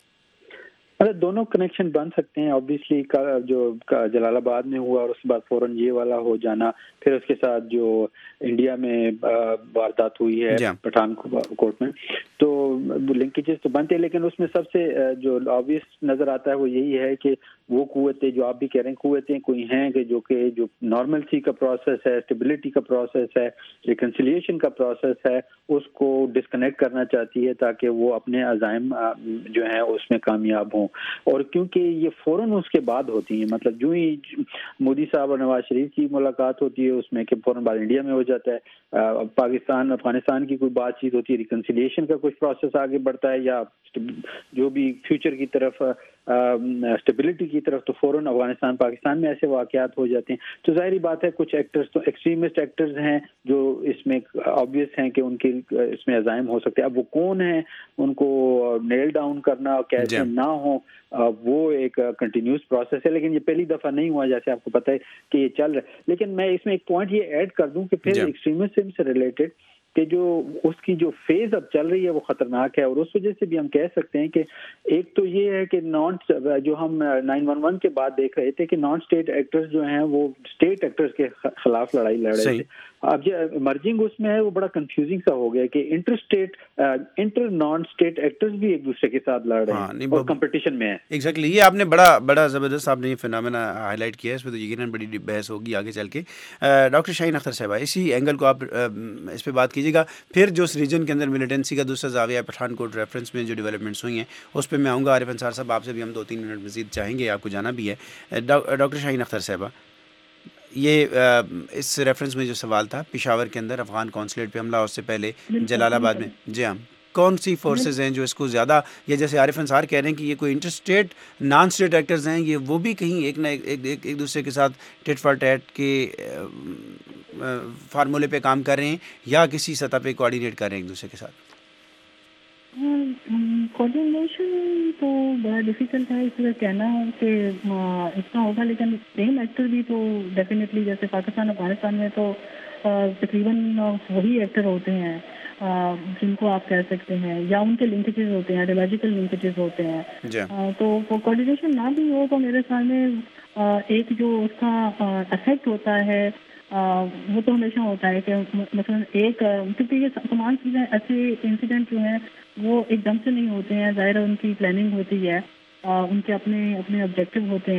دونوں کنیکشن بن سکتے ہیں. آبویسلی جو جلال آباد میں ہوا اور اس کے بعد فوراً یہ والا ہو جانا، پھر اس کے ساتھ جو انڈیا میں واردات ہوئی ہے پٹھان کوٹ میں، تو لنکیجز تو بنتے ہیں. لیکن اس میں سب سے جو آبویس نظر آتا ہے وہ یہی ہے کہ وہ قوتیں جو آپ بھی کہہ رہے ہیں قوتیں کوئی ہیں کہ جو کہ جو نارملسی کا پروسیس ہے، اسٹیبلٹی کا پروسیس ہے، ریکنسیلیشن کا پروسیس ہے، اس کو ڈسکنیکٹ کرنا چاہتی ہے تاکہ وہ اپنے عزائم جو ہیں اس میں کامیاب ہوں. اور کیونکہ یہ فوراً اس کے بعد ہوتی ہیں، مطلب جو ہی مودی صاحب اور نواز شریف کی ملاقات ہوتی ہے اس میں کہ فوراً بعد انڈیا میں ہو جاتا ہے، پاکستان افغانستان کی کوئی بات چیت ہوتی ہے، ریکنسیلیشن کا کچھ پروسیس آگے بڑھتا ہے یا جو بھی فیوچر کی طرف اسٹیبلٹی کی طرف، تو فوراً افغانستان پاکستان میں ایسے واقعات ہو جاتے ہیں. تو ظاہری بات ہے کچھ ایکٹرز تو ایکسٹریمسٹ ایکٹرز ہیں جو اس میں آبویس ہیں کہ ان کے اس میں عزائم ہو سکتے ہیں. اب وہ کون ہیں ان کو نیل ڈاؤن کرنا کیسے نہ ہو وہ ایک کنٹینیوس پروسیس ہے، لیکن یہ پہلی دفعہ نہیں ہوا جیسے آپ کو پتہ ہے کہ یہ چل رہا ہے. لیکن میں اس میں ایک پوائنٹ یہ ایڈ کر دوں کہ پھر ایکسٹریمزم سے ریلیٹڈ کہ جو اس کی جو فیز اب چل رہی ہے وہ خطرناک ہے، اور اس وجہ سے بھی ہم کہہ سکتے ہیں کہ ایک تو یہ ہے کہ نان جو ہم نائن ون ون کے بعد دیکھ رہے تھے کہ نان اسٹیٹ ایکٹرز جو ہیں وہ اسٹیٹ ایکٹرز کے خلاف لڑائی لڑ رہے تھے. اب جو ایمرجنگ اس میں ہے وہ بڑا کنفیوزنگ سا ہو گیا کہ inter state inter non state actors بھی ایک دوسرے کے ساتھ لڑ رہے ہیں اور کمپٹیشن میں ہیں. ایگزیکٹلی. یہ آپ نے بڑا بڑا زبردست آپ نے یہ فینامنا ہائی لائٹ کیا ہے، اس پہ تو یقیناً بڑی بحث ہوگی آگے چل کے. ڈاکٹر شاہین اختر صاحبہ اسی اینگل کو آپ اس پہ بات کیجیے گا، پھر جو اس ریجن کے اندر ملیٹنسی کا دوسرا زاویہ پٹھان کوٹ ریفرنس میں جو ڈیولپمنٹس ہوئی ہیں اس پہ میں آؤں گا. عارف انصار صاحب آپ سے بھی ہم دو تین منٹ مزید چاہیں گے، آپ کو جانا بھی ہے. ڈاکٹر شاہین اختر صاحبہ، یہ اس ریفرنس میں جو سوال تھا پشاور کے اندر افغان کونسلیٹ پہ حملہ، اس سے پہلے جلال آباد میں، جی ہاں، کون سی فورسز ہیں جو اس کو زیادہ، یا جیسے عارف انصار کہہ رہے ہیں کہ یہ کوئی inter state non state actors ہیں، یہ وہ بھی کہیں ایک نہ ایک ایک دوسرے کے ساتھ ٹیٹ فار ٹیٹ کے فارمولے پہ کام کر رہے ہیں، یا کسی سطح پہ کوآرڈینیٹ کر رہے ہیں ایک دوسرے کے ساتھ؟ کوآرڈینیشن تو بڑا ڈیفیکلٹ ہے اس لیے کہنا ہے کہ اتنا ہوگا، لیکن سیم ایکٹر بھی تو ڈیفینیٹلی جیسے پاکستان افغانستان میں تو تقریباً وہی ایکٹر ہوتے ہیں جن کو آپ کہہ سکتے ہیں، یا ان کے لنکیجز ہوتے ہیں، آئیڈیالوجیکل لنکیجز ہوتے ہیں. تو کوآرڈینیشن نہ بھی ہو تو میرے خیال میں ایک جو اس کا افیکٹ ہوتا ہے وہ تو ہمیشہ ہوتا ہے کہ مثلا ایک، کیونکہ یہ تمام چیزیں ایسے انسیڈنٹ جو ہیں وہ ایک دم سے نہیں ہوتے ہیں، ظاہر ان کی پلاننگ ہوتی ہے، ان کے اپنے اپنے آبجیکٹیو ہوتے ہیں.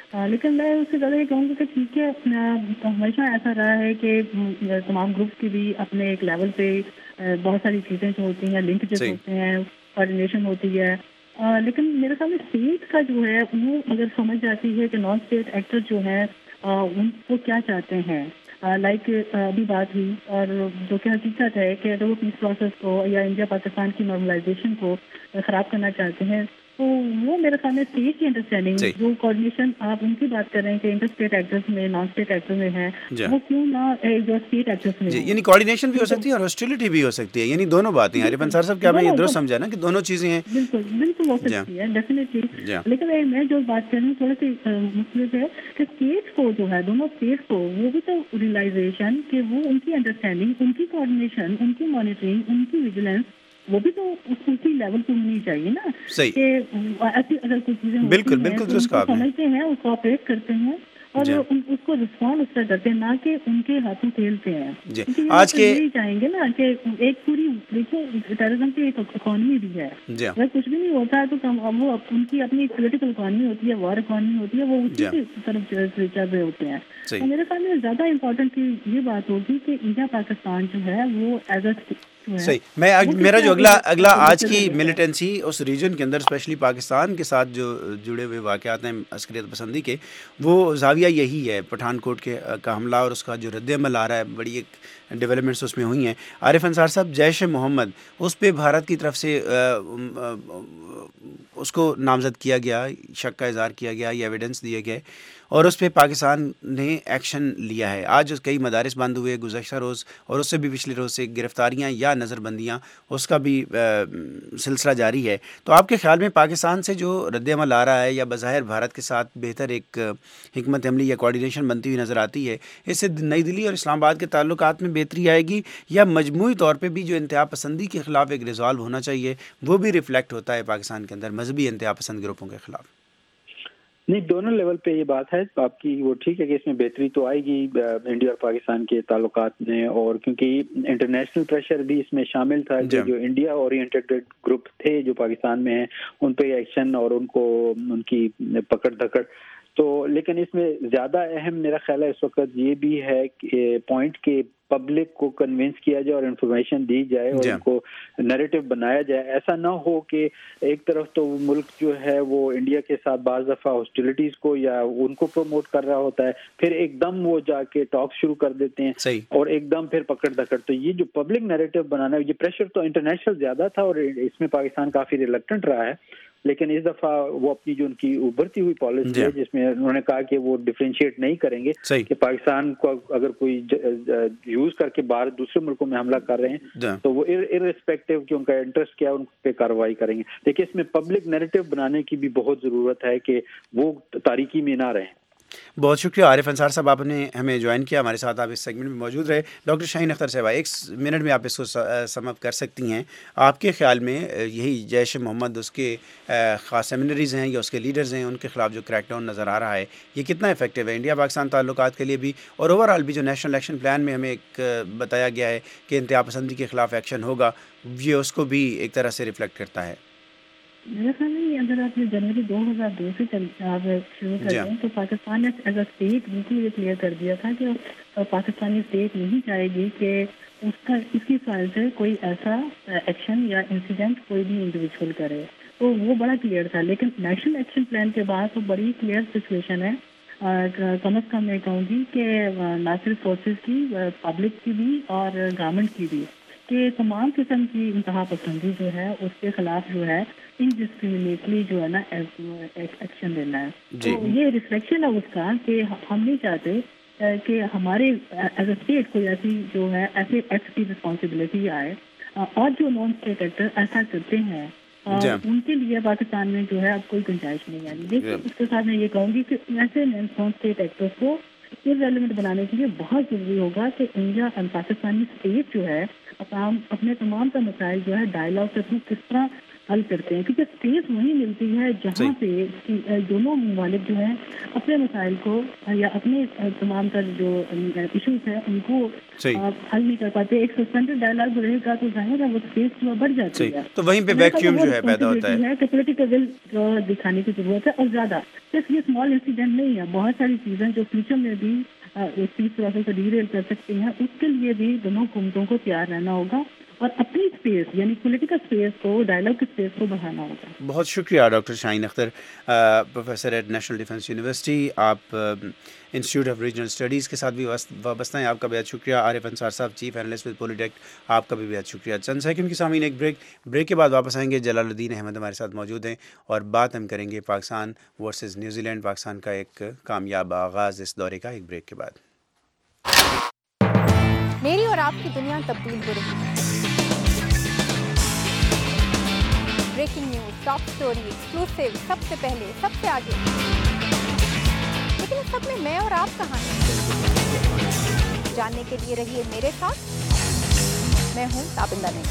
لیکن میں اس سے زیادہ یہ کہوں گی کہ ٹھیک ہے ہمیشہ ایسا رہا ہے کہ تمام گروپس کی بھی اپنے ایک لیول پہ بہت ساری چیزیں جو ہوتی ہیں لنکیجز ہوتے ہیں کوآرڈینیشن ہوتی ہے لیکن میرے خیال میں اسٹیٹ کا جو ہے وہ اگر سمجھ جاتی ہے کہ نان اسٹیٹ ایکٹر جو ہیں ان کو کیا چاہتے ہیں لائک ابھی بات ہوئی اور جو کہ حقیقت ہے کہ اگر وہ پیس پروسیس کو یا انڈیا پاکستان کی نارملائزیشن کو خراب کرنا چاہتے ہیں تو وہ میرے خیال میں اسٹیٹ کی انڈرسٹینڈنگ جو کوآرڈینیشن آپ ان کی بات کر رہے ہیں کہ انٹر اسٹیٹ ایکٹرس میں نان اسٹیٹ ایکٹر میں ہیں وہ کیوں نہ جو اسٹیٹ ایکٹرس میں یعنی کوآرڈینیشن بھی ہو سکتی ہے اور ہاسٹیلٹی بھی ہو سکتی ہے, یعنی دونوں باتیں. عارف انصار صاحب کیا میں یہ درست سمجھا نا کہ دونوں چیزیں ہیں؟ بالکل بالکل ہو سکتی ہے ڈیفینیٹلی. لیکن میں جو بات کر رہی ہوں تھوڑی سی مختلف ہے کہ اسٹیٹ کو جو ہے دونوں اسٹیٹ کو وہ بھی تو ریئلائزیشن کہ وہ ان کی انڈرسٹینڈنگ ان کی کوآرڈینیشن ان کی مانیٹرنگ ان کی ویجیلنس وہ بھی تو اسی لیول پہ ہونی چاہیے نا کہ ایسی اگر کوئی چیزیں بالکل بالکل سمجھتے ہیں اس کو آپریٹ کرتے ہیں اور اس کو رسپونڈ اس طرح کرتے ہیں نہ کہ ان کے ہاتھوں کھیلتے ہیں. آج کے یہی چاہیں گے نا کہ ایک پوری دیکھو ٹیررزم کی ایک اکانومی بھی ہے, اگر کچھ بھی نہیں ہوتا ہے تو وہ ان کی اپنی پولیٹیکل اکانومی ہوتی ہے, وار اکانومی ہوتی ہے, وہ اسی کی طرف چل رہے ہوتے ہیں. میرے خیال میں زیادہ امپورٹنٹ یہ بات ہوگی کہ انڈیا پاکستان جو ہے وہ ایز اے صحیح. میں میرا جو اگلا اگلا آج کی ملیٹنسی اس ریجن کے اندر اسپیشلی پاکستان کے ساتھ جو جڑے ہوئے واقعات ہیں عسکریت پسندی کے, وہ زاویہ یہی ہے پٹھان کوٹ کے کا حملہ اور اس کا جو رد عمل آ رہا ہے, بڑی ایک ڈیولپمنٹس اس میں ہوئی ہیں. عارف انصار صاحب, جیش محمد اس پہ بھارت کی طرف سے اس کو نامزد کیا گیا, شک کا اظہار کیا گیا یا ایویڈنس دیے گئے اور اس پہ پاکستان نے ایکشن لیا ہے. آج کئی مدارس بند ہوئے گزشتہ روز اور اس سے بھی پچھلے روز سے گرفتاریاں یا نظر بندیاں اس کا بھی سلسلہ جاری ہے. تو آپ کے خیال میں پاکستان سے جو رد عمل آ رہا ہے یا بظاہر بھارت کے ساتھ بہتر ایک حکمت عملی یا کوآرڈینیشن بنتی ہوئی نظر آتی ہے, اس سے نئی دلی اور اسلام آباد کے تعلقات میں بہتری آئے گی یا مجموعی طور پہ بھی جو انتہا پسندی کے خلاف ایک ریزالو ہونا چاہیے وہ بھی ریفلیکٹ ہوتا ہے پاکستان کے اندر مذہبی انتہا پسند گروپوں کے خلاف؟ نہیں, دونوں لیول پہ یہ بات ہے آپ کی, وہ ٹھیک ہے کہ اس میں بہتری تو آئے گی انڈیا اور پاکستان کے تعلقات میں, اور کیونکہ انٹرنیشنل پریشر بھی اس میں شامل تھا کہ جو انڈیا اورینٹڈ گروپ تھے جو پاکستان میں ہیں ان پہ ایکشن اور ان کو ان کی پکڑ دھکڑ تو. لیکن اس میں زیادہ اہم میرا خیال ہے اس وقت یہ بھی ہے کہ پوائنٹ کہ پبلک کو کنونس کیا جائے اور انفارمیشن دی جائے اور ان کو نیریٹو بنایا جائے. ایسا نہ ہو کہ ایک طرف تو ملک جو ہے وہ انڈیا کے ساتھ بعض دفعہ ہاسٹیلٹیز کو یا ان کو پروموٹ کر رہا ہوتا ہے, پھر ایک دم وہ جا کے ٹاک شروع کر دیتے ہیں اور ایک دم پھر پکڑ دکڑ. تو یہ جو پبلک نیریٹو بنانا ہے, یہ پریشر تو انٹرنیشنل زیادہ تھا اور اس میں پاکستان کافی ریلکٹنٹ رہا ہے, لیکن اس دفعہ وہ اپنی جو ان کی ابھرتی ہوئی پالیسی ہے جس میں انہوں نے کہا کہ وہ ڈفرینشیٹ نہیں کریں گے کہ پاکستان کو اگر کوئی یوز کر کے باہر دوسرے ملکوں میں حملہ کر رہے ہیں تو وہ ارریسپیکٹو کہ ان کا انٹرسٹ کیا ان پہ کارروائی کریں گے. لیکن اس میں پبلک نیریٹو بنانے کی بھی بہت ضرورت ہے کہ وہ تاریکی میں نہ رہیں. بہت شکریہ عارف انصار صاحب, آپ نے ہمیں جوائن کیا, ہمارے ساتھ آپ اس سیگمنٹ میں موجود رہے. ڈاکٹر شاہین اختر صاحبہ, ایک منٹ میں آپ اس کو سم اپ کر سکتی ہیں, آپ کے خیال میں یہی جیش محمد اس کے خاص سیمنریز ہیں یا اس کے لیڈرز ہیں, ان کے خلاف جو کریک ڈاؤن نظر آ رہا ہے یہ کتنا افیکٹو ہے انڈیا پاکستان تعلقات کے لیے بھی, اور اوور آل بھی جو نیشنل الیکشن پلان میں ہمیں ایک بتایا گیا ہے کہ انتہا پسندی کے خلاف ایکشن ہوگا, یہ اس کو بھی ایک طرح سے ریفلیکٹ کرتا ہے؟ میرا خیال ہے اگر آپ جنوری دو ہزار دو سے آپ شروع کر دیں تو پاکستان نے ایز اے اسٹیٹ بالکل یہ کلیئر کر دیا تھا کہ پاکستانی اسٹیٹ نہیں چاہے گی کہ اس کا اس کی فائل سے کوئی ایسا ایکشن یا انسیڈنٹ کوئی بھی انڈیویجول کرے, تو وہ بڑا کلیئر تھا. لیکن نیشنل ایکشن پلان کے بعد تو بڑی کلیئر سچویشن ہے, کم از کم میں کہوں گی کہ نہ صرف فورسز کی, پبلک کی بھی اور گورنمنٹ کی بھی, کہ تمام قسم کی انتہا پسندی جو ہے اس کے خلاف جو ہے انڈسکریمنیٹلی جو ہے نا ایکشن لینا ہے. تو یہ ریفلیکشن ہے اس کا کہ ہم نہیں چاہتے کہ ہمارے ایز اے اسٹیٹ کوئی ایسی جو ہے ایسے ایکٹ کی رسپانسبلٹی آئے, اور جو نان اسٹیٹ ایکٹر ایسا کرتے ہیں ان کے لیے پاکستان میں جو ہے اب کوئی گنجائش نہیں ہے. لیکن اس کے ساتھ میں یہ کہوں گی کہ ایسے نان اسٹیٹ ایکٹرس کو ریلیونٹ بنانے کے لیے بہت ضروری ہوگا کہ انڈیا اور پاکستانی اسٹیٹ جو ہے اپنے تمام کا مسائل جو ہے ڈائلاگ کے تھرو کس طرح حل کرتے ہیں، کیونکہ اسپیس وہیں ملتی ہے جہاں پہ دونوں ممالک جو ہیں اپنے مسائل کو یا اپنے تمام تر جو ایشوز ہیں ان کو حل نہیں کر پاتے. ایک سسپینڈڈ ڈائلاگ رہے گا تو ظاہر ہے وہ اسپیس جو بڑھ جاتی ہے، تو وہیں پہ ویکیوم جو ہے پیدا ہوتا ہے کہ پولیٹیکل ول دکھانے کی ضرورت ہے. اور زیادہ صرف یہ اسمال انسیڈنٹ نہیں ہے، بہت ساری چیزیں جو فیوچر میں بھی اس پیس پروسیس کو ڈی ریل کر سکتی ہیں، اس کے لیے بھی دونوں حکومتوں کو تیار رہنا ہوگا اور اپنی اسپیس یعنی پولیٹیکل اسپیس کو، ڈائلاگ کی اسپیس کو بڑھانا ہوگا. بہت شکریہ doctor Shaheen Akhtar, professor at national defence university. آپ انسٹیٹیوٹ آف ریجنل اسٹڈیز کے ساتھ بھی وابستہ ہیں، آپ کا بہت شکریہ. عارف انصار صاحب، چیف اینالسٹ ود پولیٹیکٹ، آپ کا بھی بہت شکریہ. چند سیکنڈ کی سامعین ایک بریک بریک کے بعد واپس آئیں گے. جلال الدین احمد ہمارے ساتھ موجود ہیں اور بات ہم کریں گے Pakistan versus New Zealand, Pakistan کا ایک کامیاب آغاز اس دورے کا. ایک بریک کے بعد میری اور آپ کی دنیا تبدیل ہو رہی ہے. Breaking news, top story, exclusive, سب سے پہلے، سب سے آگے. لیکن اس سب میں میں اور آپ کہاں ہیں؟ جاننے کے لیے رہیے میرے ساتھ. میں ہوں تابندہ نہیں.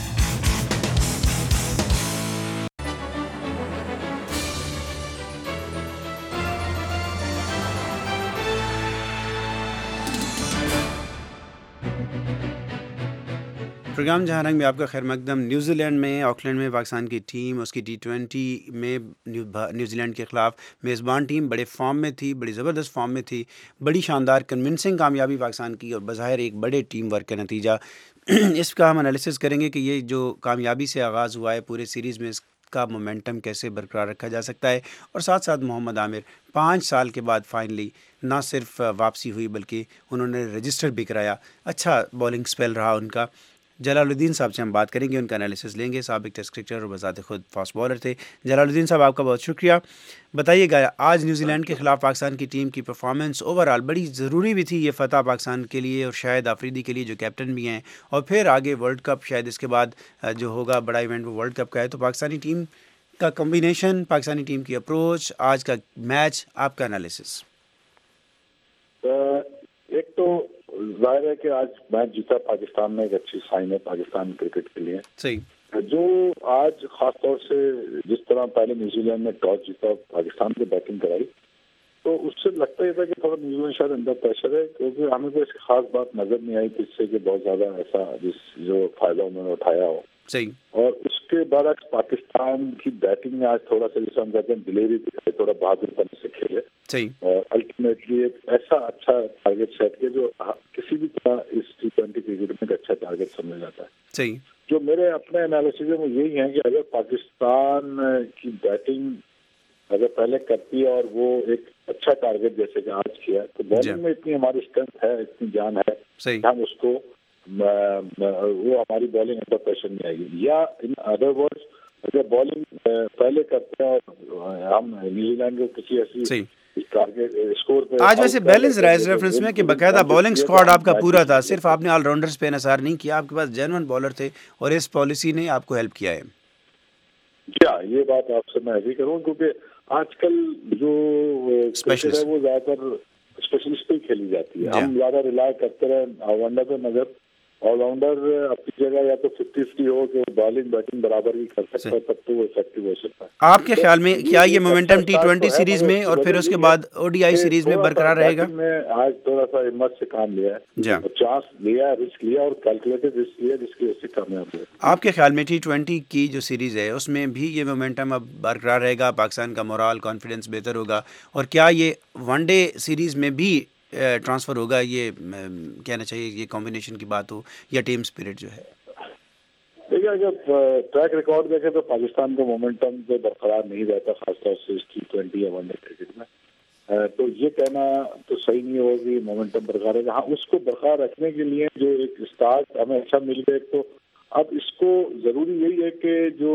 پروگرام جہاں رنگ میں آپ کا خیر مقدم. نیوزی لینڈ میں آکلینڈ میں پاکستان کی ٹیم اس کی ٹی ٹوینٹی میں نیوزی لینڈ کے خلاف میزبان ٹیم بڑے فارم میں تھی، بڑی زبردست فارم میں تھی. بڑی شاندار کنونسنگ کامیابی پاکستان کی اور بظاہر ایک بڑے ٹیم ورک کا نتیجہ. اس کا ہم انالیسس کریں گے کہ یہ جو کامیابی سے آغاز ہوا ہے پورے سیریز میں، اس کا مومنٹم کیسے برقرار رکھا جا سکتا ہے. اور ساتھ ساتھ محمد عامر پانچ سال کے بعد فائنلی نہ صرف واپسی ہوئی بلکہ انہوں نے رجسٹر بھی کرایا. اچھا بالنگ سپیل رہا ان کا. جلال الدین صاحب سے ہم بات کریں گے، ان کا انالیسس لیں گے. سابق ٹیسٹ کرکٹر اور بذات خود فاسٹ بالر تھے. جلال الدین صاحب آپ کا بہت شکریہ. بتائیے گا آج نیوزی لینڈ کے خلاف پاکستان کی ٹیم کی پرفارمنس اوور آل بڑی ضروری بھی تھی یہ فتح پاکستان کے لیے اور شاہد آفریدی کے لیے جو کیپٹن بھی ہیں، اور پھر آگے ورلڈ کپ شاید اس کے بعد جو ہوگا بڑا ایونٹ وہ ورلڈ کپ کا ہے. تو پاکستانی ٹیم کا کمبینیشن، پاکستانی ٹیم کی اپروچ، آج کا میچ، آپ کا انالیسس. ایک تو ظاہر ہے کہ آج میچ جیتا پاکستان میں ایک اچھی سائن ہے پاکستان کرکٹ کے لیے. صحیح. جو آج خاص طور سے جس طرح پہلے نیوزی لینڈ نے ٹاس جیتا پاکستان کی بیٹنگ کرائی، تو اس سے لگتا ہی تھا کہ تھوڑا نیوزی لینڈ شاید انڈر پریشر ہے، کیونکہ ہمیں کوئی ایسی خاص بات نظر نہیں آئی جس سے کہ بہت زیادہ ایسا جس جو فائدہ انہوں نے اٹھایا ہو. صحیح. اور اس کے برعکس پاکستان کی بیٹنگ میں آج تھوڑا سا جیسے ہم کہتے ہیں دلیری دکھائے، تھوڑا بہادر پن سے کھیلے. صحیح. اور الٹیمیٹلی ایک ایسا اچھا ٹارگیٹ سیٹ کیا جو کسی بھی طرح اس ٹی ٹوینٹی کرکٹ میں ایک اچھا ٹارگیٹ سمجھا جاتا ہے. صحیح. جو میرے اپنے انالیسز میں یہی ہے کہ اگر پاکستان کی بیٹنگ اگر پہلے کرتی ہے اور وہ ایک اچھا ٹارگیٹ جیسے کہ آج کیا، تو بالنگ میں اتنی ہماری اسٹرینتھ ہے، اتنی جان ہے کہ ہم اس کو وہ ہماری بالنگ انڈر پریشر نہیں آئے گی. یا ان ادر ورڈز اگر بالنگ پہلے کرتے ہیں اور ہم نیوزی لینڈ کو کسی ایسی آج ویسے بیلنس رہا اس ریفرنس میں کہ باقاعدہ بالنگ اسکواڈ آپ کا پورا تھا، صرف آپ نے آل راؤنڈرز پہ انحصار نہیں کیا، آپ کے پاس جینون بالر تھے اور اس پالیسی نے آپ کو ہیلپ کیا ہے. کیا یہ بات آپ سے میں ایگری کروں، کیونکہ آج کل جو کرکٹ ہے وہ زیادہ تر اسپیشلسٹ پہ کھیلی جاتی ہے. ہم زیادہ ریلائی کرتے رہے آل راؤنڈر پہ، مگر آل راؤنڈر اپنی جگہ یا تو ففٹی ففٹی ہو کہ بالنگ بیٹنگ برابر بھی کر سکتا ہے، تب تو وہ افیکٹو ہو سکتا ہے. آپ کے خیال میں کیا یہ مومنٹم ٹی ٹوینٹی سیریز میں اور پھر اس کے بعد او ڈی آئی سیریز میں برقرار رہے گا؟ میں آج تھوڑا سا ہمت سے کام لیا ہے، چانس لیا، رسک لیا اور کیلکولیٹڈ رسک لیا، جس کی وجہ سے کامیاب ہوئے. آپ کے خیال میں ٹی ٹوینٹی کی جو سیریز ہے اس میں بھی یہ مومنٹم اب برقرار رہے گا، پاکستان کا مورال کانفیڈنس بہتر ہوگا، اور کیا یہ ون ڈے سیریز میں بھی ٹرانسفر ہوگا؟ یہ کہنا چاہیے یہ کمبینیشن کی بات ہو یا ٹیم اسپرٹ جو ہے. دیکھیے اگر ٹریک ریکارڈ دیکھیں تو پاکستان کا مومنٹم تو برقرار نہیں رہتا، خاص طور سے ٹی ٹوینٹی یا ون ڈے کرکٹ میں. تو یہ کہنا تو صحیح نہیں ہوگا کہ مومنٹم برقرار ہے. ہاں، اس کو برقرار رکھنے کے لیے جو ایک اسٹارٹ ہمیں اچھا مل گیا، تو اب اس کو ضروری یہی ہے کہ جو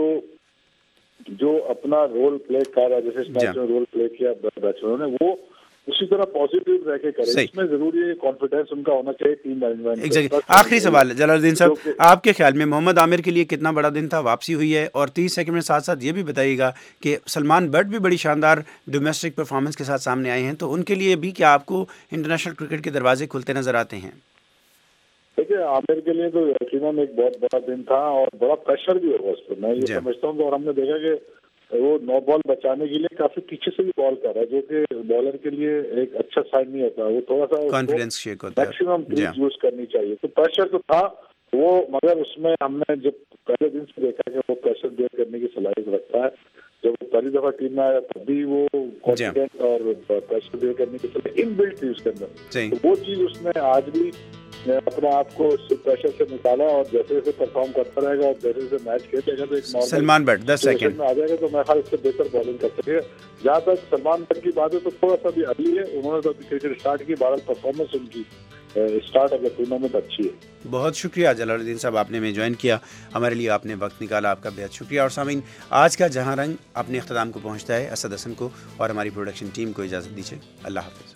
جو اپنا رول پلے کر رہا ہے، جیسے اس میچ میں رول پلے کیا بیٹسمینوں نے، وہ اسی طرح پازیٹیو رہ کے کرے. اس میں ضروری ہے کانفیڈنس ان کا ہونا چاہیے ٹیم مینجمنٹ. آخری سوال ہے جلال الدین صاحب، آپ کے خیال میں محمد عامر کے لیے کتنا بڑا دن تھا؟ واپسی ہوئی ہے، اور تیس سیکنڈ میں ساتھ ساتھ یہ بھی بتائیے گا کہ سلمان بٹ بھی بڑی شاندار ڈومیسٹک پرفارمنس کے ساتھ سامنے آئے ہیں، تو ان کے لیے بھی کیا آپ کو انٹرنیشنل کرکٹ کے دروازے کھلتے نظر آتے ہیں؟ دیکھیے عامر کے لیے تو یقیناً ایک بہت بڑا دن تھا اور بڑا پریشر بھی ہوگا اس پہ، میں یہ سمجھتا ہوں. اور ہم نے دیکھا کہ وہ نو بال بچانے کے لیے کافی پیچھے سے بھی بال کر رہا ہے، جو کہ بالر کے لیے ایک اچھا سائن نہیں ہوتا. وہ تھوڑا سا کانفیڈنس شیک ہوتا ہے، میکسیمم کریز یوز کرنی چاہیے. تو پریشر تو تھا وہ، مگر اس میں ہم نے جب پہلے دن سے دیکھا کہ وہ پریشر بیئر کرنے کی صلاحیت رکھتا ہے. جب وہ پہلی دفعہ ٹیم میں آیا تب بھی وہ کانفیڈنٹ اور پریشر بیئر کرنے کی صلاحیت ان بلٹ تھی اس کے اندر. تو وہ چیز اس نے آج بھی اپنے آپ کو پریشر سے نکالا اور جیسے جیسے پرفارم کرتا رہے گا اور جیسے جیسے میچ کھیلے گا تو ایک سلمان بٹ دس سیکنڈ میں آ جائے گا تو میں خیال اس سے بہتر بالنگ کر سکے. جہاں تک سلمان بٹ کی بات ہے تو تھوڑا سا بھی ارلی ہے، انہوں نے تو کرکٹ اسٹارٹ کی، بہرحال پرفارمنس ان کی اسٹارٹ اگر ٹورنامنٹ اچھی ہے. بہت شکریہ جلال الدین صاحب، آپ نے میں جوائن کیا، ہمارے لیے آپ نے وقت نکالا، آپ کا بہت شکریہ. اور سامعین، آج کا جہاں رنگ اپنے اختتام کو پہنچتا ہے. اسد حسن کو اور ہماری پروڈکشن ٹیم کو اجازت دیجیے. اللہ حافظ.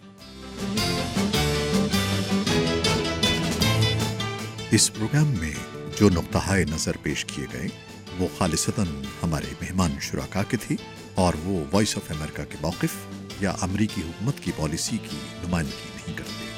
اس پروگرام میں جو نقطہ نظر پیش کیے گئے وہ خالصتاً ہمارے مہمان شرکا کے تھے اور وہ وائس آف امریکہ کے موقف یا امریکی حکومت کی پالیسی کی نمائندگی نہیں کرتے.